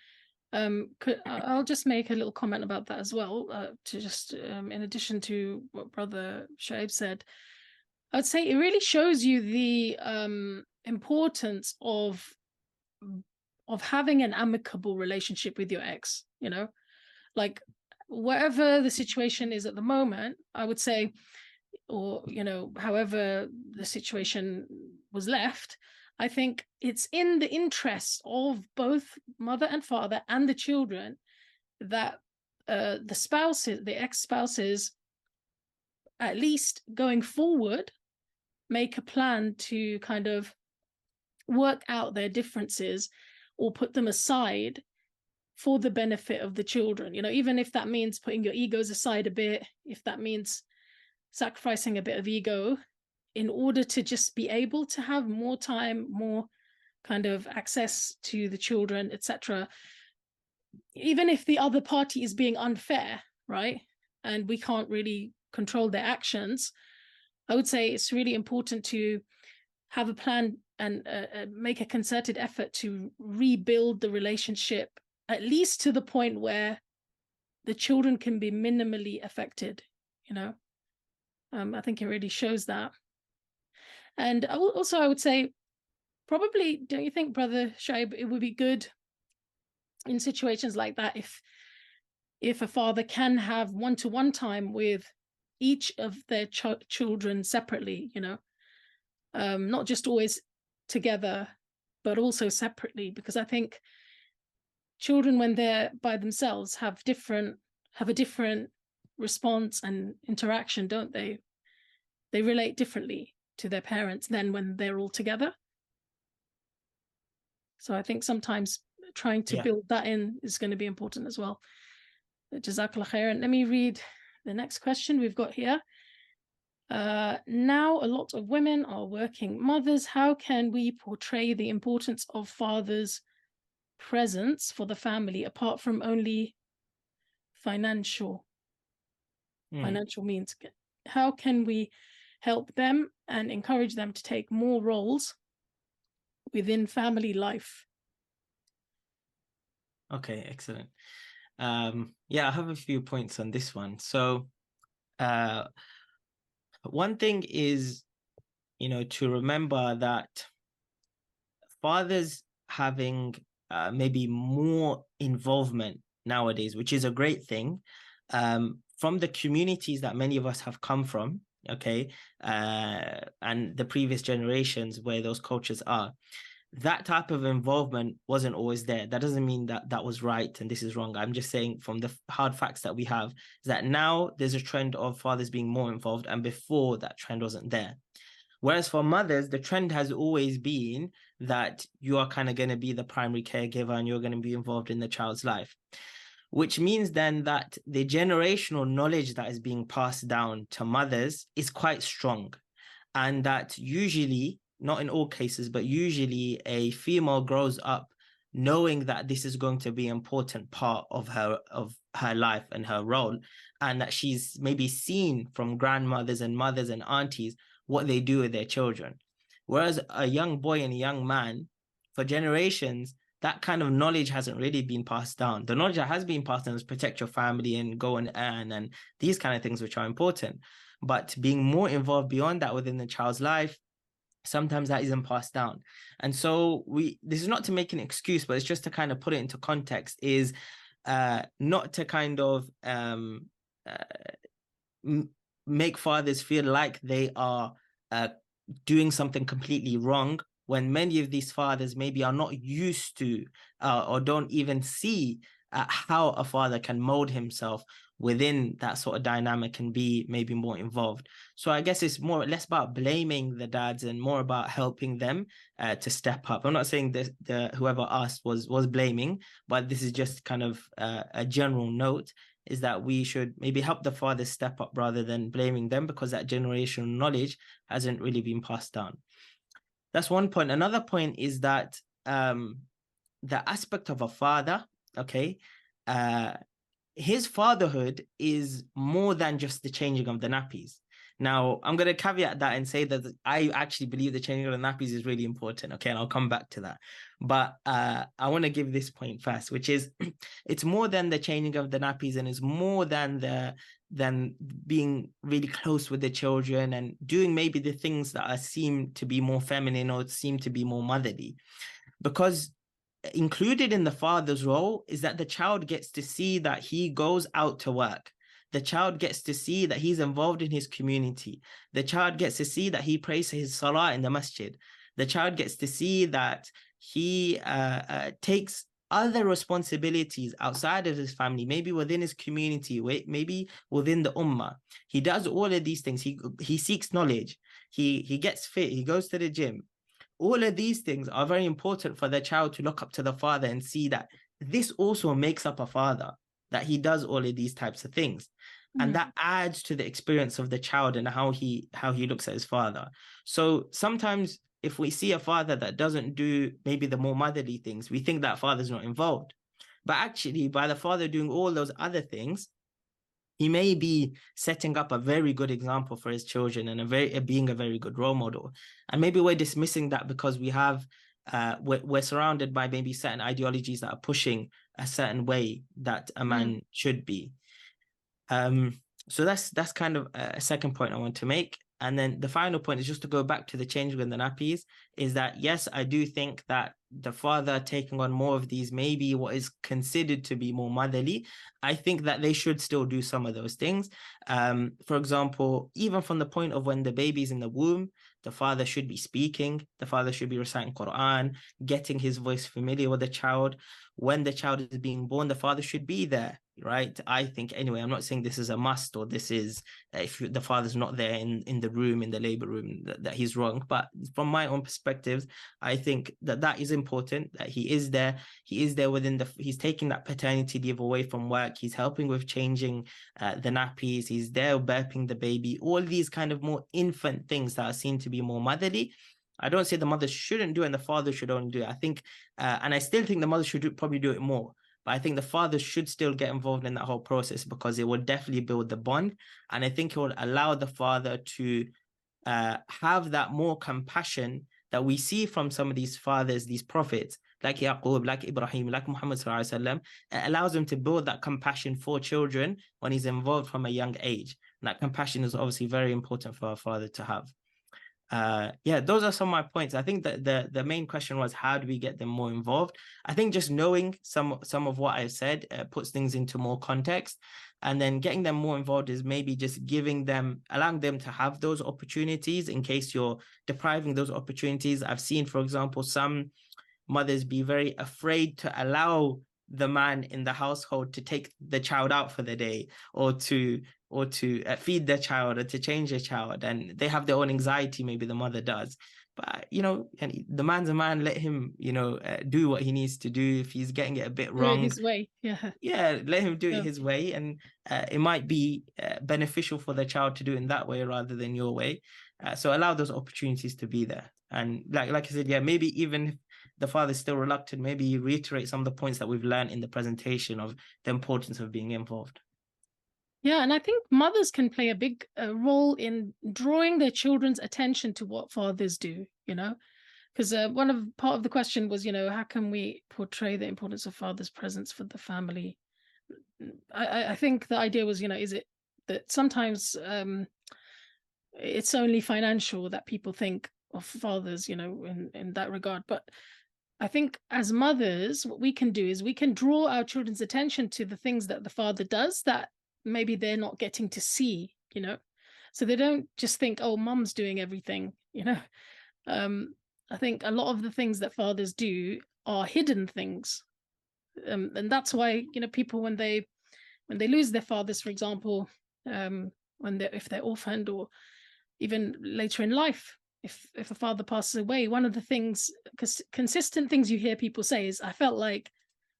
Speaker 2: I'll just make a little comment about that as well, to just in addition to what Brother Shoaib said. I'd say it really shows you the importance of having an amicable relationship with your ex, you know, like whatever the situation is at the moment, I would say, or, you know, however the situation was left, I think it's in the interest of both mother and father and the children that the spouses, the ex-spouses, at least going forward, make a plan to kind of work out their differences or put them aside for the benefit of the children. You know, even if that means putting your egos aside a bit, if that means sacrificing a bit of ego in order to just be able to have more time, more kind of access to the children, etc. Even if the other party is being unfair, right? And we can't really control their actions, I would say it's really important to have a plan and make a concerted effort to rebuild the relationship, at least to the point where the children can be minimally affected, you know. I think it really shows that. And also I would say, probably, don't you think, Brother Shoaib, it would be good in situations like that if a father can have one-to-one time with each of their children separately, you know, not just always together, but also separately, because I think children, when they're by themselves, have a different response and interaction, don't they? They relate differently to their parents than when they're all together. So I think sometimes trying to build that in is going to be important as well. Jazakallah khairan. Let me read the next question we've got here. Now a lot of women are working mothers. How can we portray the importance of fathers' presence for the family apart from only financial means? How can we help them and encourage them to take more roles within family life?
Speaker 3: Okay, excellent. Yeah, I have a few points on this one. So one thing is, you know, to remember that fathers having maybe more involvement nowadays, which is a great thing, from the communities that many of us have come from, okay, and the previous generations where those cultures are, that type of involvement wasn't always there. That doesn't mean that that was right and this is wrong. I'm just saying from the hard facts that we have is that now there's a trend of fathers being more involved, and before that trend wasn't there. Whereas for mothers, the trend has always been that you are kind of going to be the primary caregiver and you're going to be involved in the child's life. which means then that the generational knowledge that is being passed down to mothers is quite strong. And that usually, not in all cases, but usually a female grows up knowing that this is going to be an important part of her life and her role, and that she's maybe seen from grandmothers and mothers and aunties what they do with their children. Whereas a young boy and a young man, for generations, that kind of knowledge hasn't really been passed down. The knowledge that has been passed down is protect your family and go and earn and these kind of things, which are important. But being more involved beyond that within the child's life, sometimes that isn't passed down. And so this is not to make an excuse, but it's just to kind of put it into context, is not to kind of make fathers feel like they are doing something completely wrong, when many of these fathers maybe are not used to or don't even see how a father can mold himself within that sort of dynamic and be maybe more involved. So I guess it's less about blaming the dads and more about helping them to step up. I'm not saying that whoever asked was blaming, but this is just kind of a general note, is that we should maybe help the fathers step up rather than blaming them, because that generational knowledge hasn't really been passed down. That's one point. Another point is that the aspect of a father, okay, his fatherhood is more than just the changing of the nappies. Now, I'm going to caveat that and say that I actually believe the changing of the nappies is really important, okay, and I'll come back to that. But I want to give this point first, which is it's more than the changing of the nappies, and it's more than being really close with the children and doing maybe the things that seem to be more feminine or seem to be more motherly. Because included in the father's role is that the child gets to see that he goes out to work. The child gets to see that he's involved in his community. The child gets to see that he prays his salah in the masjid. The child gets to see that he takes other responsibilities outside of his family, maybe within his community, maybe within the ummah. He does all of these things. He seeks knowledge. He gets fit. He goes to the gym. All of these things are very important for the child to look up to the father and see that this also makes up a father, that he does all of these types of things. Mm-hmm. And that adds to the experience of the child and how he looks at his father. So sometimes if we see a father that doesn't do maybe the more motherly things, we think that father's not involved. But actually, by the father doing all those other things, he may be setting up a very good example for his children and being a very good role model. And maybe we're dismissing that because we're surrounded by maybe certain ideologies that are pushing a certain way that a man should be. So that's kind of a second point I want to make. And then the final point is just to go back to the changing in the nappies, is that, yes, I do think that the father taking on more of these, maybe what is considered to be more motherly, I think that they should still do some of those things. For example, even from the point of when the baby's in the womb, the father should be speaking, the father should be reciting Quran, getting his voice familiar with the child. When the child is being born, the father should be there, right? I think, anyway, I'm not saying this is a must, or this is, if the father's not there in the room, in the labor room, that he's wrong. But from my own perspective, I think that is important, that he is there. He is there he's taking that paternity leave away from work. He's helping with changing the nappies. He's there burping the baby. All these kind of more infant things that are seen to be more motherly. I don't say the mother shouldn't do it and the father should only do it. I think, and I still think the mother should probably do it more. But I think the father should still get involved in that whole process, because it will definitely build the bond. And I think it will allow the father to have that more compassion that we see from some of these fathers, these prophets, like Yaqub, like Ibrahim, like Muhammad sallallahu alaihi wasallam. It allows him to build that compassion for children when he's involved from a young age. And that compassion is obviously very important for a father to have. Those are some of my points. I think that the main question was, how do we get them more involved? I think just knowing some of what I've said puts things into more context, and then getting them more involved is maybe just allowing them to have those opportunities in case you're depriving those opportunities. I've seen, for example, some mothers be very afraid to allow the man in the household to take the child out for the day, or to feed the child, or to change the child, and they have their own anxiety, maybe the mother does. but and the man's a man, let him, do what he needs to do. If he's getting it a bit wrong,
Speaker 2: his way.
Speaker 3: Yeah, let him do it his way, and it might be beneficial for the child to do it in that way rather than your way. So allow those opportunities to be there. And like I said, yeah, maybe even if the father's still reluctant, maybe you reiterate some of the points that we've learned in the presentation of the importance of being involved.
Speaker 2: Yeah, and I think mothers can play a big role in drawing their children's attention to what fathers do, because part of the question was, how can we portray the importance of father's presence for the family? I think the idea was, is it that sometimes it's only financial that people think of fathers, in that regard. But I think as mothers, what we can do is we can draw our children's attention to the things that the father does that maybe they're not getting to see, so they don't just think, oh, mom's doing everything. I think a lot of the things that fathers do are hidden things, and that's why people when they lose their fathers, for example, if they're orphaned, or even later in life, if a father passes away, one of the things, consistent things you hear people say is, I felt like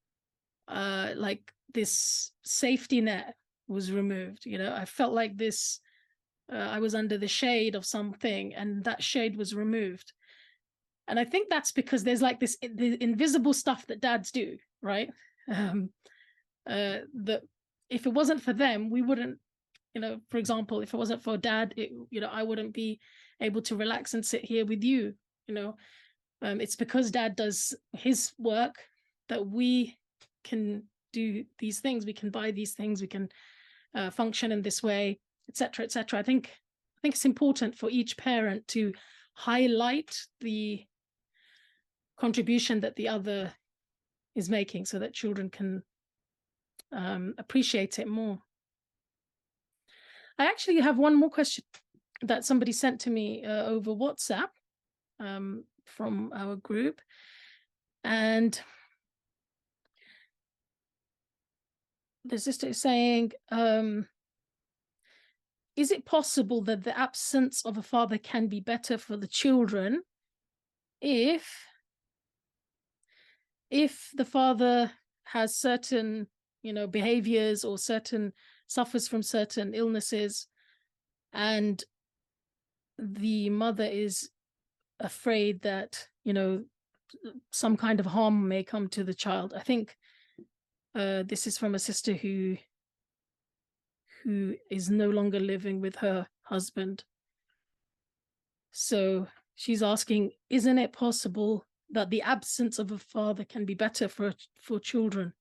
Speaker 2: this safety net was removed. I felt like this, I was under the shade of something, and that shade was removed. And I think that's because there's like the invisible stuff that dads do, right? That if it wasn't for them, we wouldn't, for example, if it wasn't for dad, I wouldn't be able to relax and sit here with you. It's because dad does his work that we can do these things. We can buy these things. We can function in this way, etc., etc. I think it's important for each parent to highlight the contribution that the other is making, so that children can appreciate it more. I actually have one more question that somebody sent to me over WhatsApp from our group, and the sister is saying, is it possible that the absence of a father can be better for the children if the father has certain, behaviors, or suffers from certain illnesses, and the mother is afraid that, some kind of harm may come to the child? I think this is from a sister who is no longer living with her husband. So she's asking, isn't it possible that the absence of a father can be better for children?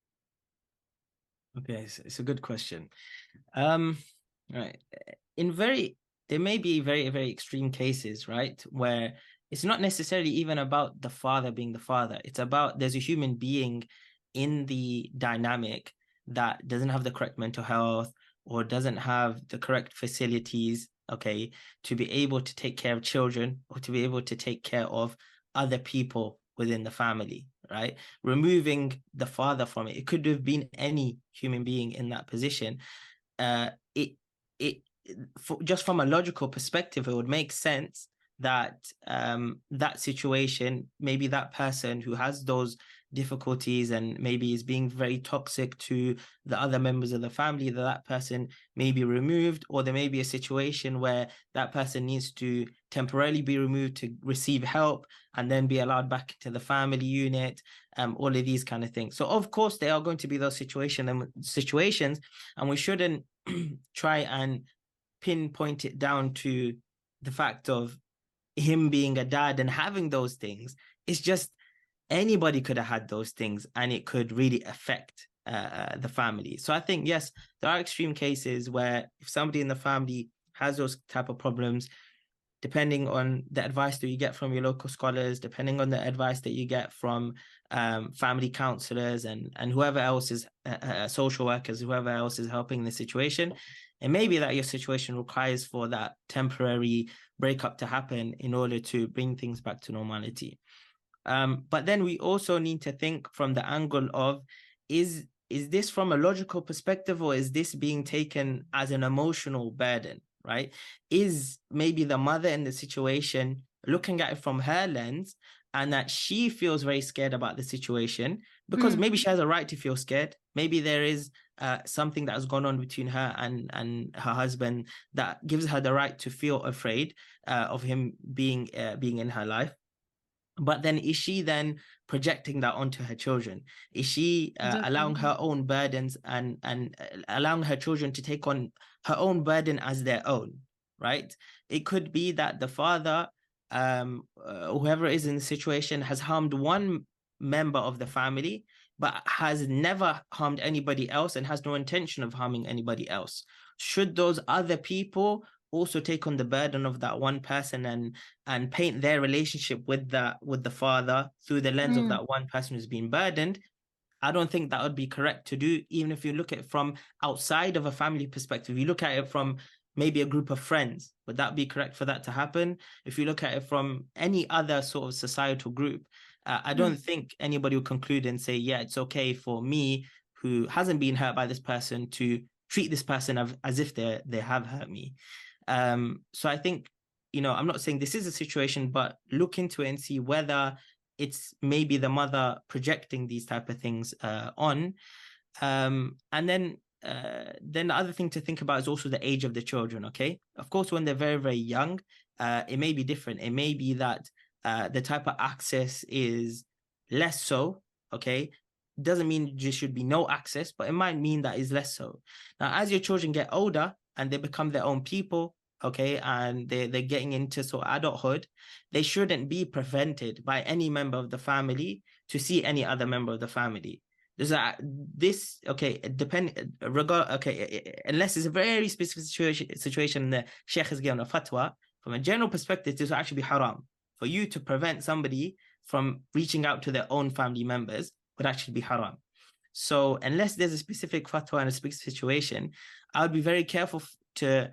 Speaker 3: Okay, it's a good question. Right. There may be very, very extreme cases, right, where it's not necessarily even about the father being the father. It's about there's a human being in the dynamic that doesn't have the correct mental health, or doesn't have the correct facilities, okay, to be able to take care of children, or to be able to take care of other people within the family, right? Removing the father from it could have been any human being in that position. Just from a logical perspective, it would make sense that that situation, maybe that person who has those difficulties and maybe is being very toxic to the other members of the family, that person may be removed, or there may be a situation where that person needs to temporarily be removed to receive help and then be allowed back into the family unit, all of these kind of things. So of course there are going to be those situations, and we shouldn't try and pinpoint it down to the fact of him being a dad and having those things. It's just anybody could have had those things, and it could really affect the family. So I think, yes, there are extreme cases where if somebody in the family has those type of problems, depending on the advice that you get from your local scholars, depending on the advice that you get from family counselors and whoever else is social workers, whoever else is helping the situation, it may be that your situation requires for that temporary breakup to happen in order to bring things back to normality. But then we also need to think from the angle of, is this from a logical perspective, or is this being taken as an emotional burden, right? Is maybe the mother in the situation looking at it from her lens, and that she feels very scared about the situation, because maybe she has a right to feel scared. Maybe there is something that has gone on between her and her husband that gives her the right to feel afraid of him being in her life. But then is she then projecting that onto her children? Is she allowing her own burdens and allowing her children to take on her own burden as their own, right? It could be that the father, whoever is in the situation, has harmed one member of the family, but has never harmed anybody else and has no intention of harming anybody else. Should those other people also take on the burden of that one person and paint their relationship with the father through the lens of that one person who's been burdened? I don't think that would be correct to do, even if you look at it from outside of a family perspective. You look at it from maybe a group of friends, would that be correct for that to happen? If you look at it from any other sort of societal group, I don't think anybody will conclude and say, yeah, it's okay for me, who hasn't been hurt by this person, to treat this person as if they have hurt me. So I think, I'm not saying this is a situation, but look into it and see whether it's maybe the mother projecting these type of things on. And then the other thing to think about is also the age of the children, okay? Of course, when they're very, very young, it may be different. It may be that the type of access is less so, okay? Doesn't mean there should be no access, but it might mean that is less so. Now, as your children get older and they become their own people, okay, and they're getting into sort of adulthood, they shouldn't be prevented by any member of the family to see any other member of the family. Unless it's a very specific situation the Sheikh has given a fatwa, from a general perspective, this will actually be haram. For you to prevent somebody from reaching out to their own family members would actually be haram. So unless there's a specific fatwa and a specific situation, I would be very careful to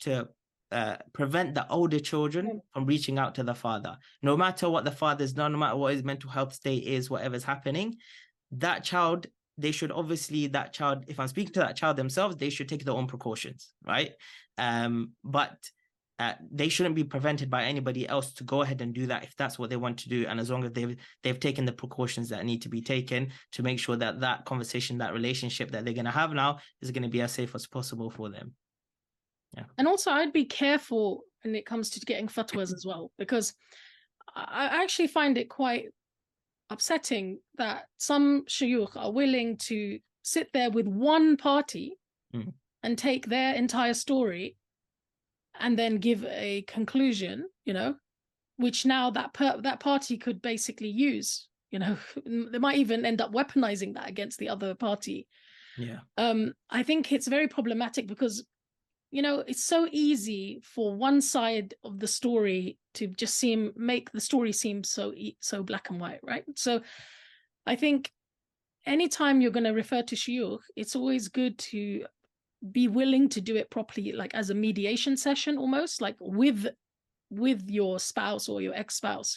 Speaker 3: prevent the older children from reaching out to the father. No matter what the father's done, no matter what his mental health state is, whatever's happening, that child, if I'm speaking to that child themselves, they should take their own precautions, right? But they shouldn't be prevented by anybody else to go ahead and do that if that's what they want to do, and as long as they've taken the precautions that need to be taken to make sure that conversation, that relationship that they're going to have now, is going to be as safe as possible for them. Yeah.
Speaker 2: And also, I'd be careful when it comes to getting fatwas as well, because I actually find it quite upsetting that some shuyukh are willing to sit there with one party and take their entire story and then give a conclusion, which now that party could basically use. They might even end up weaponizing that against the other party.
Speaker 3: Yeah.
Speaker 2: I think it's very problematic because it's so easy for one side of the story to just make the story seem so black and white, right? So I think anytime you're going to refer to shuyukh, it's always good to be willing to do it properly, like as a mediation session, almost like with your spouse or your ex-spouse,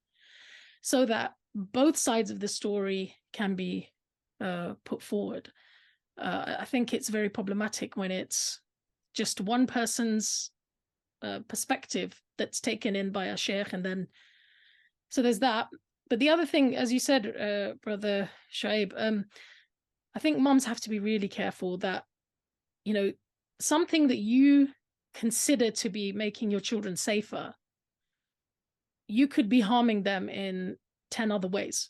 Speaker 2: so that both sides of the story can be put forward. I think it's very problematic when it's just one person's perspective that's taken in by a sheikh, and then so there's that. But the other thing, as you said, Brother Shoaib, I think moms have to be really careful that something that you consider to be making your children safer, you could be harming them in 10 other ways,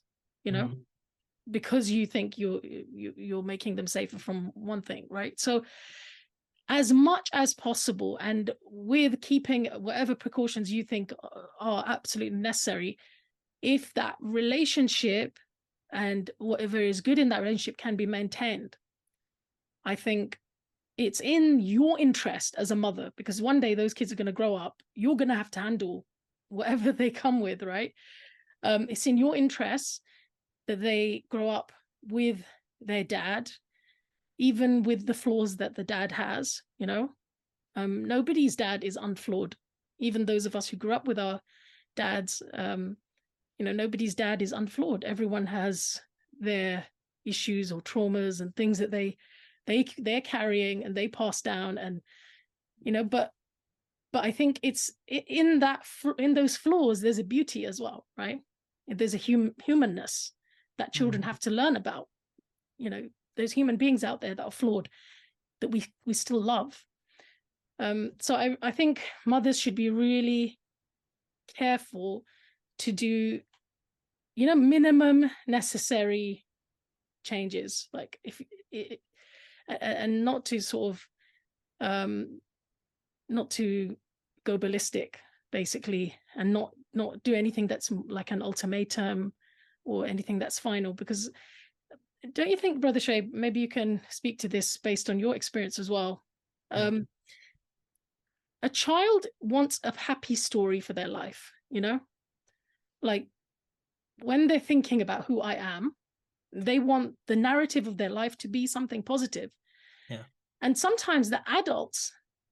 Speaker 2: because you think you're making them safer from one thing, right? So as much as possible, and with keeping whatever precautions you think are absolutely necessary, if that relationship and whatever is good in that relationship can be maintained, I think it's in your interest as a mother, because one day those kids are going to grow up. You're going to have to handle whatever they come with, right? It's in your interest that they grow up with their dad, even with the flaws that the dad has. Nobody's dad is unflawed. Even those of us who grew up with our dads, nobody's dad is unflawed. Everyone has their issues or traumas and things that they're carrying and they pass down, and but But I think it's in those flaws, there's a beauty as well, right? There's a humanness that children have to learn about. You know, there's human beings out there that are flawed that we still love. So I think mothers should be really careful to do, you know, minimum necessary changes, like and not to sort of not to go ballistic, basically, and not do anything that's like an ultimatum or anything that's final. Because don't you think, Brother Shay, maybe you can speak to this based on your experience as well? A child wants a happy story for their life, you know? Like, when they're thinking about who I am, they want the narrative of their life to be something positive.
Speaker 3: Yeah.
Speaker 2: And sometimes the adults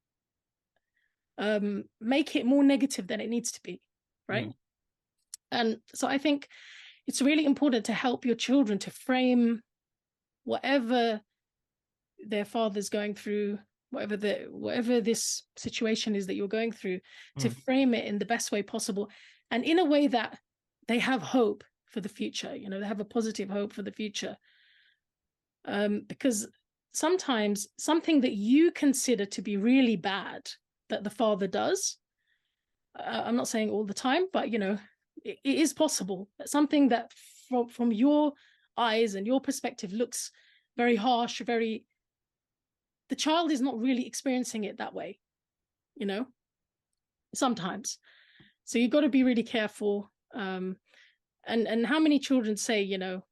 Speaker 2: make it more negative than it needs to be, right? And so I think it's really important to help your children to frame whatever their father's going through, whatever this situation is that you're going through, to frame it in the best way possible, and in a way that they have hope for the future. You know, they have a positive hope for the future. Because sometimes something that you consider to be really bad that the father does, I'm not saying all the time, but you know, it is possible that something that from your eyes and your perspective looks very harsh, the child is not really experiencing it that way, you know, sometimes. So you've got to be really careful. And how many children say, you know,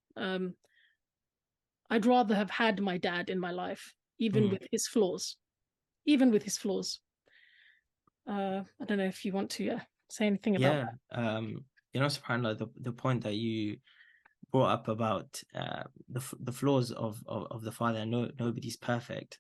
Speaker 2: I'd rather have had my dad in my life, even with his flaws, I don't know if you want to say anything about that.
Speaker 3: You know, subhanAllah, the point that you brought up about the flaws of the father, and nobody's perfect.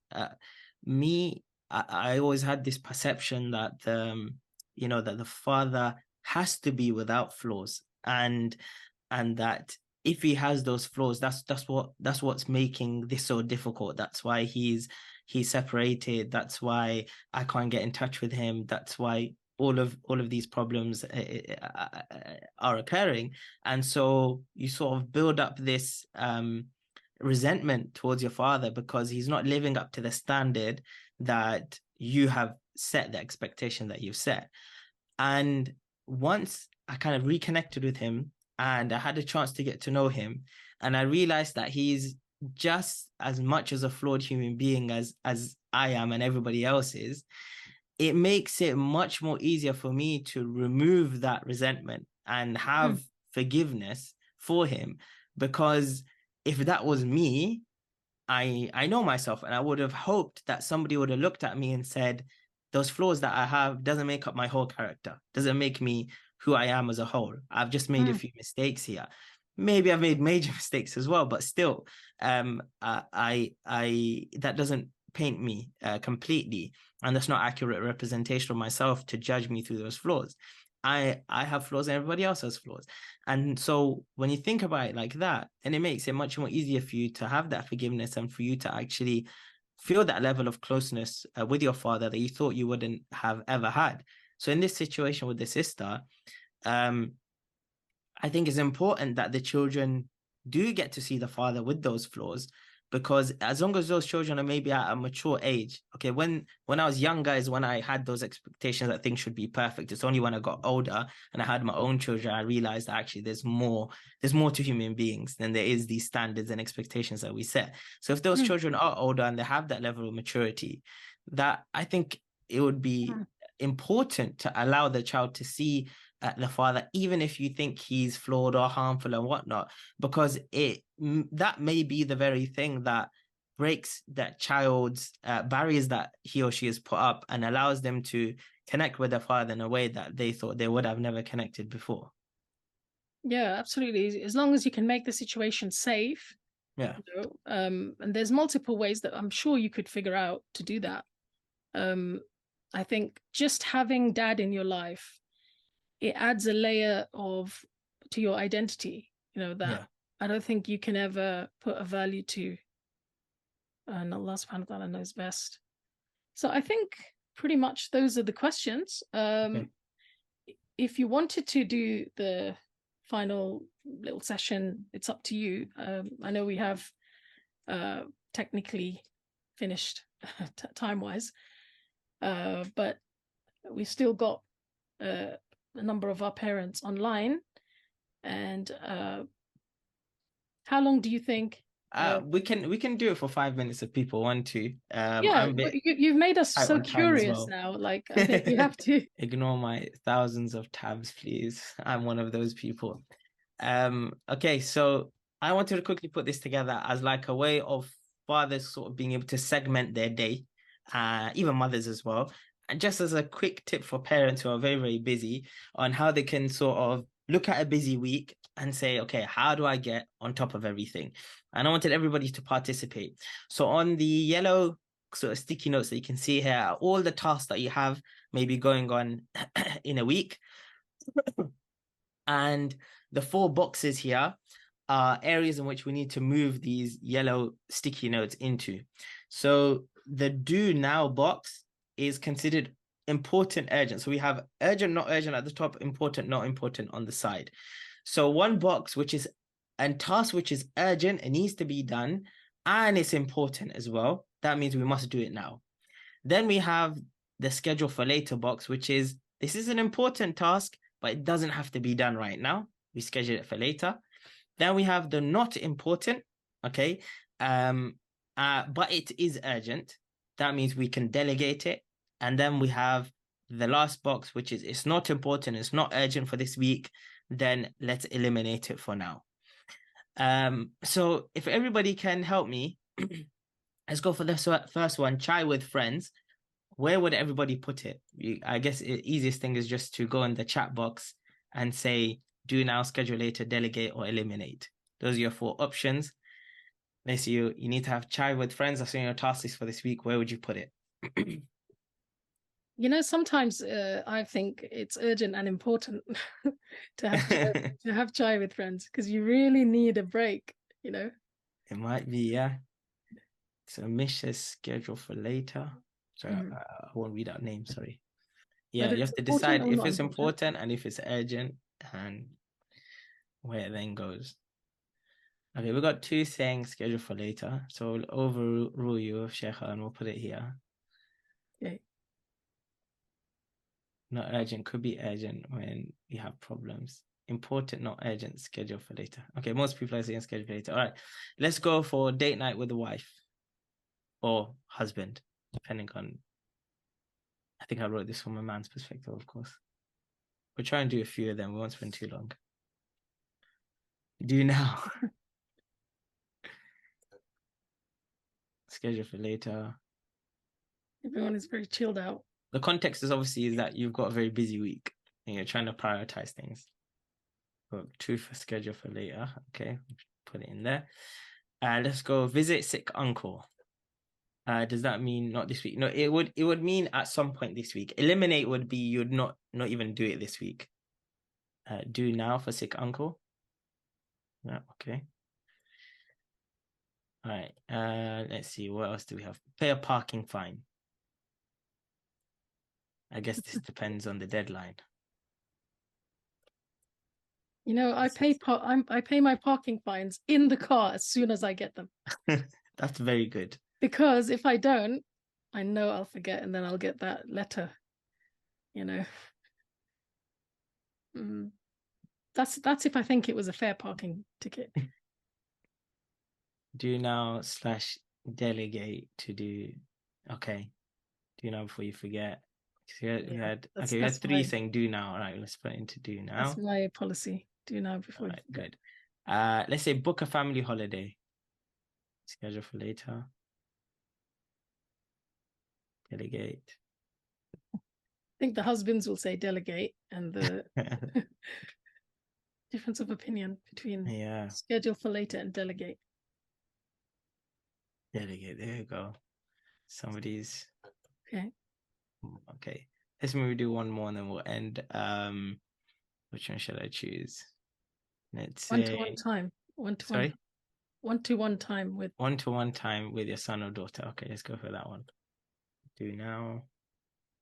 Speaker 3: I always had this perception that you know, that the father has to be without flaws, and that if he has those flaws, that's what's making this so difficult. That's why he's separated. That's why I can't get in touch with him. That's why all of these problems are occurring. And so you sort of build up this resentment towards your father because he's not living up to the standard that you have set, the expectation that you've set. And once I kind of reconnected with him and I had a chance to get to know him, and I realized that he's just as much as a flawed human being as I am and everybody else is, it makes it much more easier for me to remove that resentment and have forgiveness for him. Because if that was me, I know myself, and I would have hoped that somebody would have looked at me and said, those flaws that I have doesn't make up my whole character, doesn't make me who I am as a whole. I've just made a few mistakes here. Maybe I've made major mistakes as well, but still, I that doesn't paint me completely, and that's not accurate representation of myself to judge me through those flaws. I have flaws and everybody else has flaws. And so when you think about it like that, then it makes it much more easier for you to have that forgiveness and for you to actually feel that level of closeness with your father that you thought you wouldn't have ever had. So in this situation with the sister, I think it's important that the children do get to see the father with those flaws, because as long as those children are maybe at a mature age, okay, when I was younger is when I had those expectations that things should be perfect. It's only when I got older and I had my own children, I realized that actually there's more to human beings than there is these standards and expectations that we set. So if those children are older and they have that level of maturity, that I think it would be important to allow the child to see the father, even if you think he's flawed or harmful and whatnot, because that may be the very thing that breaks that child's barriers that he or she has put up and allows them to connect with their father in a way that they thought they would have never connected before.
Speaker 2: Yeah, absolutely. As long as you can make the situation safe.
Speaker 3: Yeah.
Speaker 2: You know, and there's multiple ways that I'm sure you could figure out to do that. I think just having dad in your life, it adds a layer to your identity, you know, that I don't think you can ever put a value to. And Allah subhanahu wa ta'ala knows best. So I think pretty much those are the questions.
Speaker 3: Okay.
Speaker 2: If you wanted to do the final little session, it's up to you. I know we have technically finished time-wise, but we still got a number of our parents online. And how long do you think?
Speaker 3: We can do it for 5 minutes if people want to.
Speaker 2: Yeah,
Speaker 3: I'm a bit
Speaker 2: you've made us
Speaker 3: tight
Speaker 2: so
Speaker 3: on time as
Speaker 2: curious
Speaker 3: well.
Speaker 2: now. Like, I think we have to.
Speaker 3: Ignore my thousands of tabs, please. I'm one of those people. Okay, so I wanted to quickly put this together as like a way of fathers sort of being able to segment their day, even mothers as well. And just as a quick tip for parents who are very, very busy on how they can sort of look at a busy week and say, okay, how do I get on top of everything? And I wanted everybody to participate. So on the yellow sort of sticky notes that you can see here are all the tasks that you have maybe going on in a week. And the 4 boxes here are areas in which we need to move these yellow sticky notes into. So the do now box is considered important, urgent. So we have urgent, not urgent at the top, important, not important on the side. So one box, which is a task which is urgent, it needs to be done, and it's important as well. That means we must do it now. Then we have the schedule for later box, which is, this is an important task, but it doesn't have to be done right now. We schedule it for later. Then we have the not important, okay? But it is urgent. That means we can delegate it. And then we have the last box, which is, it's not important, it's not urgent for this week, then let's eliminate it for now. So if everybody can help me, let's go for the first one, chai with friends. Where would everybody put it? I guess the easiest thing is just to go in the chat box and say, do now, schedule later, delegate, or eliminate. Those are your 4 options. Let's see, you need to have chai with friends. That's on your task list for this week. Where would you put it?
Speaker 2: You know, sometimes I think it's urgent and important to have chai with friends, because you really need a break, you know.
Speaker 3: It might be, yeah. So Mish's schedule for later. Sorry, I won't read out name, sorry. Yeah, you have to decide if it's important and if it's urgent and where it then goes. Okay, we've got 2 saying schedule for later. So we'll overrule you, Sheikha, and we'll put it here.
Speaker 2: Okay.
Speaker 3: Not urgent, could be urgent when we have problems. Important, not urgent, schedule for later. Okay, most people are saying schedule for later. All right, let's go for date night with the wife or husband, depending on, I think I wrote this from a man's perspective, of course. We'll try and do a few of them. We won't spend too long. Do now. Schedule for later.
Speaker 2: Everyone is very chilled out.
Speaker 3: The context is obviously that you've got a very busy week and you're trying to prioritize things. Book 2 for schedule for later. Okay, put it in there. Let's go visit sick uncle. Does that mean not this week? No, it would mean at some point this week. Eliminate would be you'd not even do it this week. Do now for sick uncle. Yeah, okay. All right. Let's see. What else do we have? Pay a parking fine. I guess this depends on the deadline.
Speaker 2: You know, I pay my parking fines in the car as soon as I get them.
Speaker 3: That's very good.
Speaker 2: Because if I don't, I know I'll forget, and then I'll get that letter. You know. That's if I think it was a fair parking ticket.
Speaker 3: Do now / delegate to do. Okay. Do now before you forget. We had 3 saying do now. All right, let's put it into do now.
Speaker 2: That's my policy. Do now before you forget.
Speaker 3: Good. Let's say book a family holiday. Schedule for later. Delegate.
Speaker 2: I think the husbands will say delegate, and the difference of opinion between schedule for later and delegate.
Speaker 3: Delegate, there you go. Somebody's
Speaker 2: okay.
Speaker 3: Let's maybe do one more and then we'll end. Which one should I choose? Let's say
Speaker 2: one-to-one time. One-to-one time with
Speaker 3: one-to-one time with your son or daughter. Okay, let's go for that one. Do now.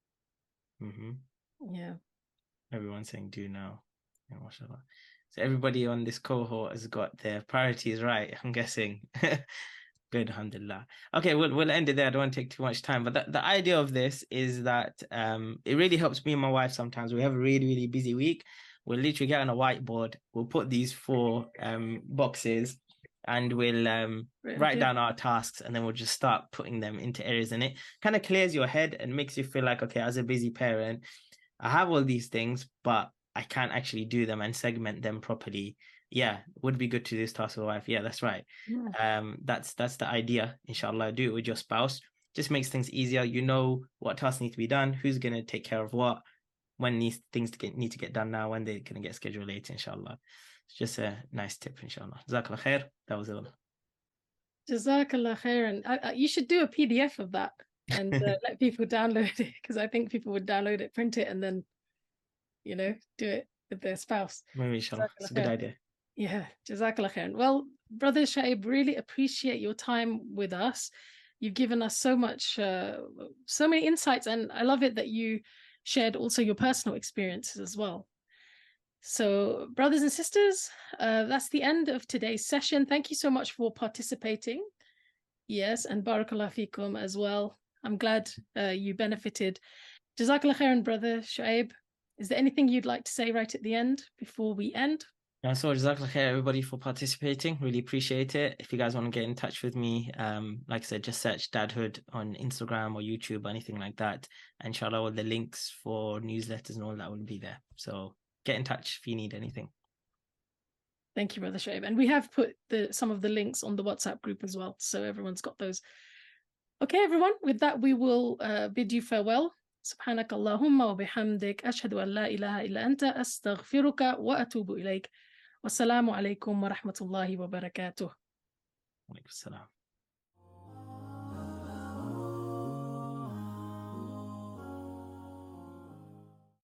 Speaker 2: Yeah.
Speaker 3: Everyone's saying do now. Yeah, mashallah. So everybody on this cohort has got their priorities right, I'm guessing. Good, alhamdulillah. Okay, we'll end it there. I don't want to take too much time. But the idea of this is that it really helps me and my wife sometimes. We have a really, really busy week. We'll literally get on a whiteboard. We'll put these 4 boxes and we'll write down our tasks, and then we'll just start putting them into areas, and it kind of clears your head and makes you feel like, okay, as a busy parent, I have all these things, but I can't actually do them and segment them properly. Yeah, would be good to do this task with a wife. Yeah, that's right.
Speaker 2: Yeah.
Speaker 3: That's the idea. Inshallah, do it with your spouse. Just makes things easier. You know what tasks need to be done, who's gonna take care of what, when these things need to get done now, when they're gonna get scheduled later, inshallah. It's just a nice tip, inshallah. Jazakallah khair. That was all.
Speaker 2: Jazakallah khairan. You should do a PDF of that and let people download it, because I think people would download it, print it, and then, you know, do it with their spouse.
Speaker 3: Maybe, inshallah. It's a good idea.
Speaker 2: Yeah, Jazakallah khairan. Well, Brother Shoaib, really appreciate your time with us. You've given us so much, so many insights, and I love it that you shared also your personal experiences as well. So, brothers and sisters, that's the end of today's session. Thank you so much for participating. Yes, and barakallah fikum as well. I'm glad you benefited. Jazakallah khairan, Brother Shoaib. Is there anything you'd like to say right at the end before we end?
Speaker 3: So Jazakallah khair, everybody, for participating. Really appreciate it. If you guys want to get in touch with me, like I said, just search Dadhood on Instagram or YouTube or anything like that. And inshallah, all the links for newsletters and all that will be there. So get in touch if you need anything.
Speaker 2: Thank you, Brother Shoaib. And we have put some of the links on the WhatsApp group as well, so everyone's got those. Okay, everyone, with that, we will bid you farewell. سبحانك اللهم وبحمدك أشهد أن لا إله إلا أنت أستغفرك وأتوب إليك. والسلام عليكم ورحمة الله وبركاته.
Speaker 3: Wa alaikum salam.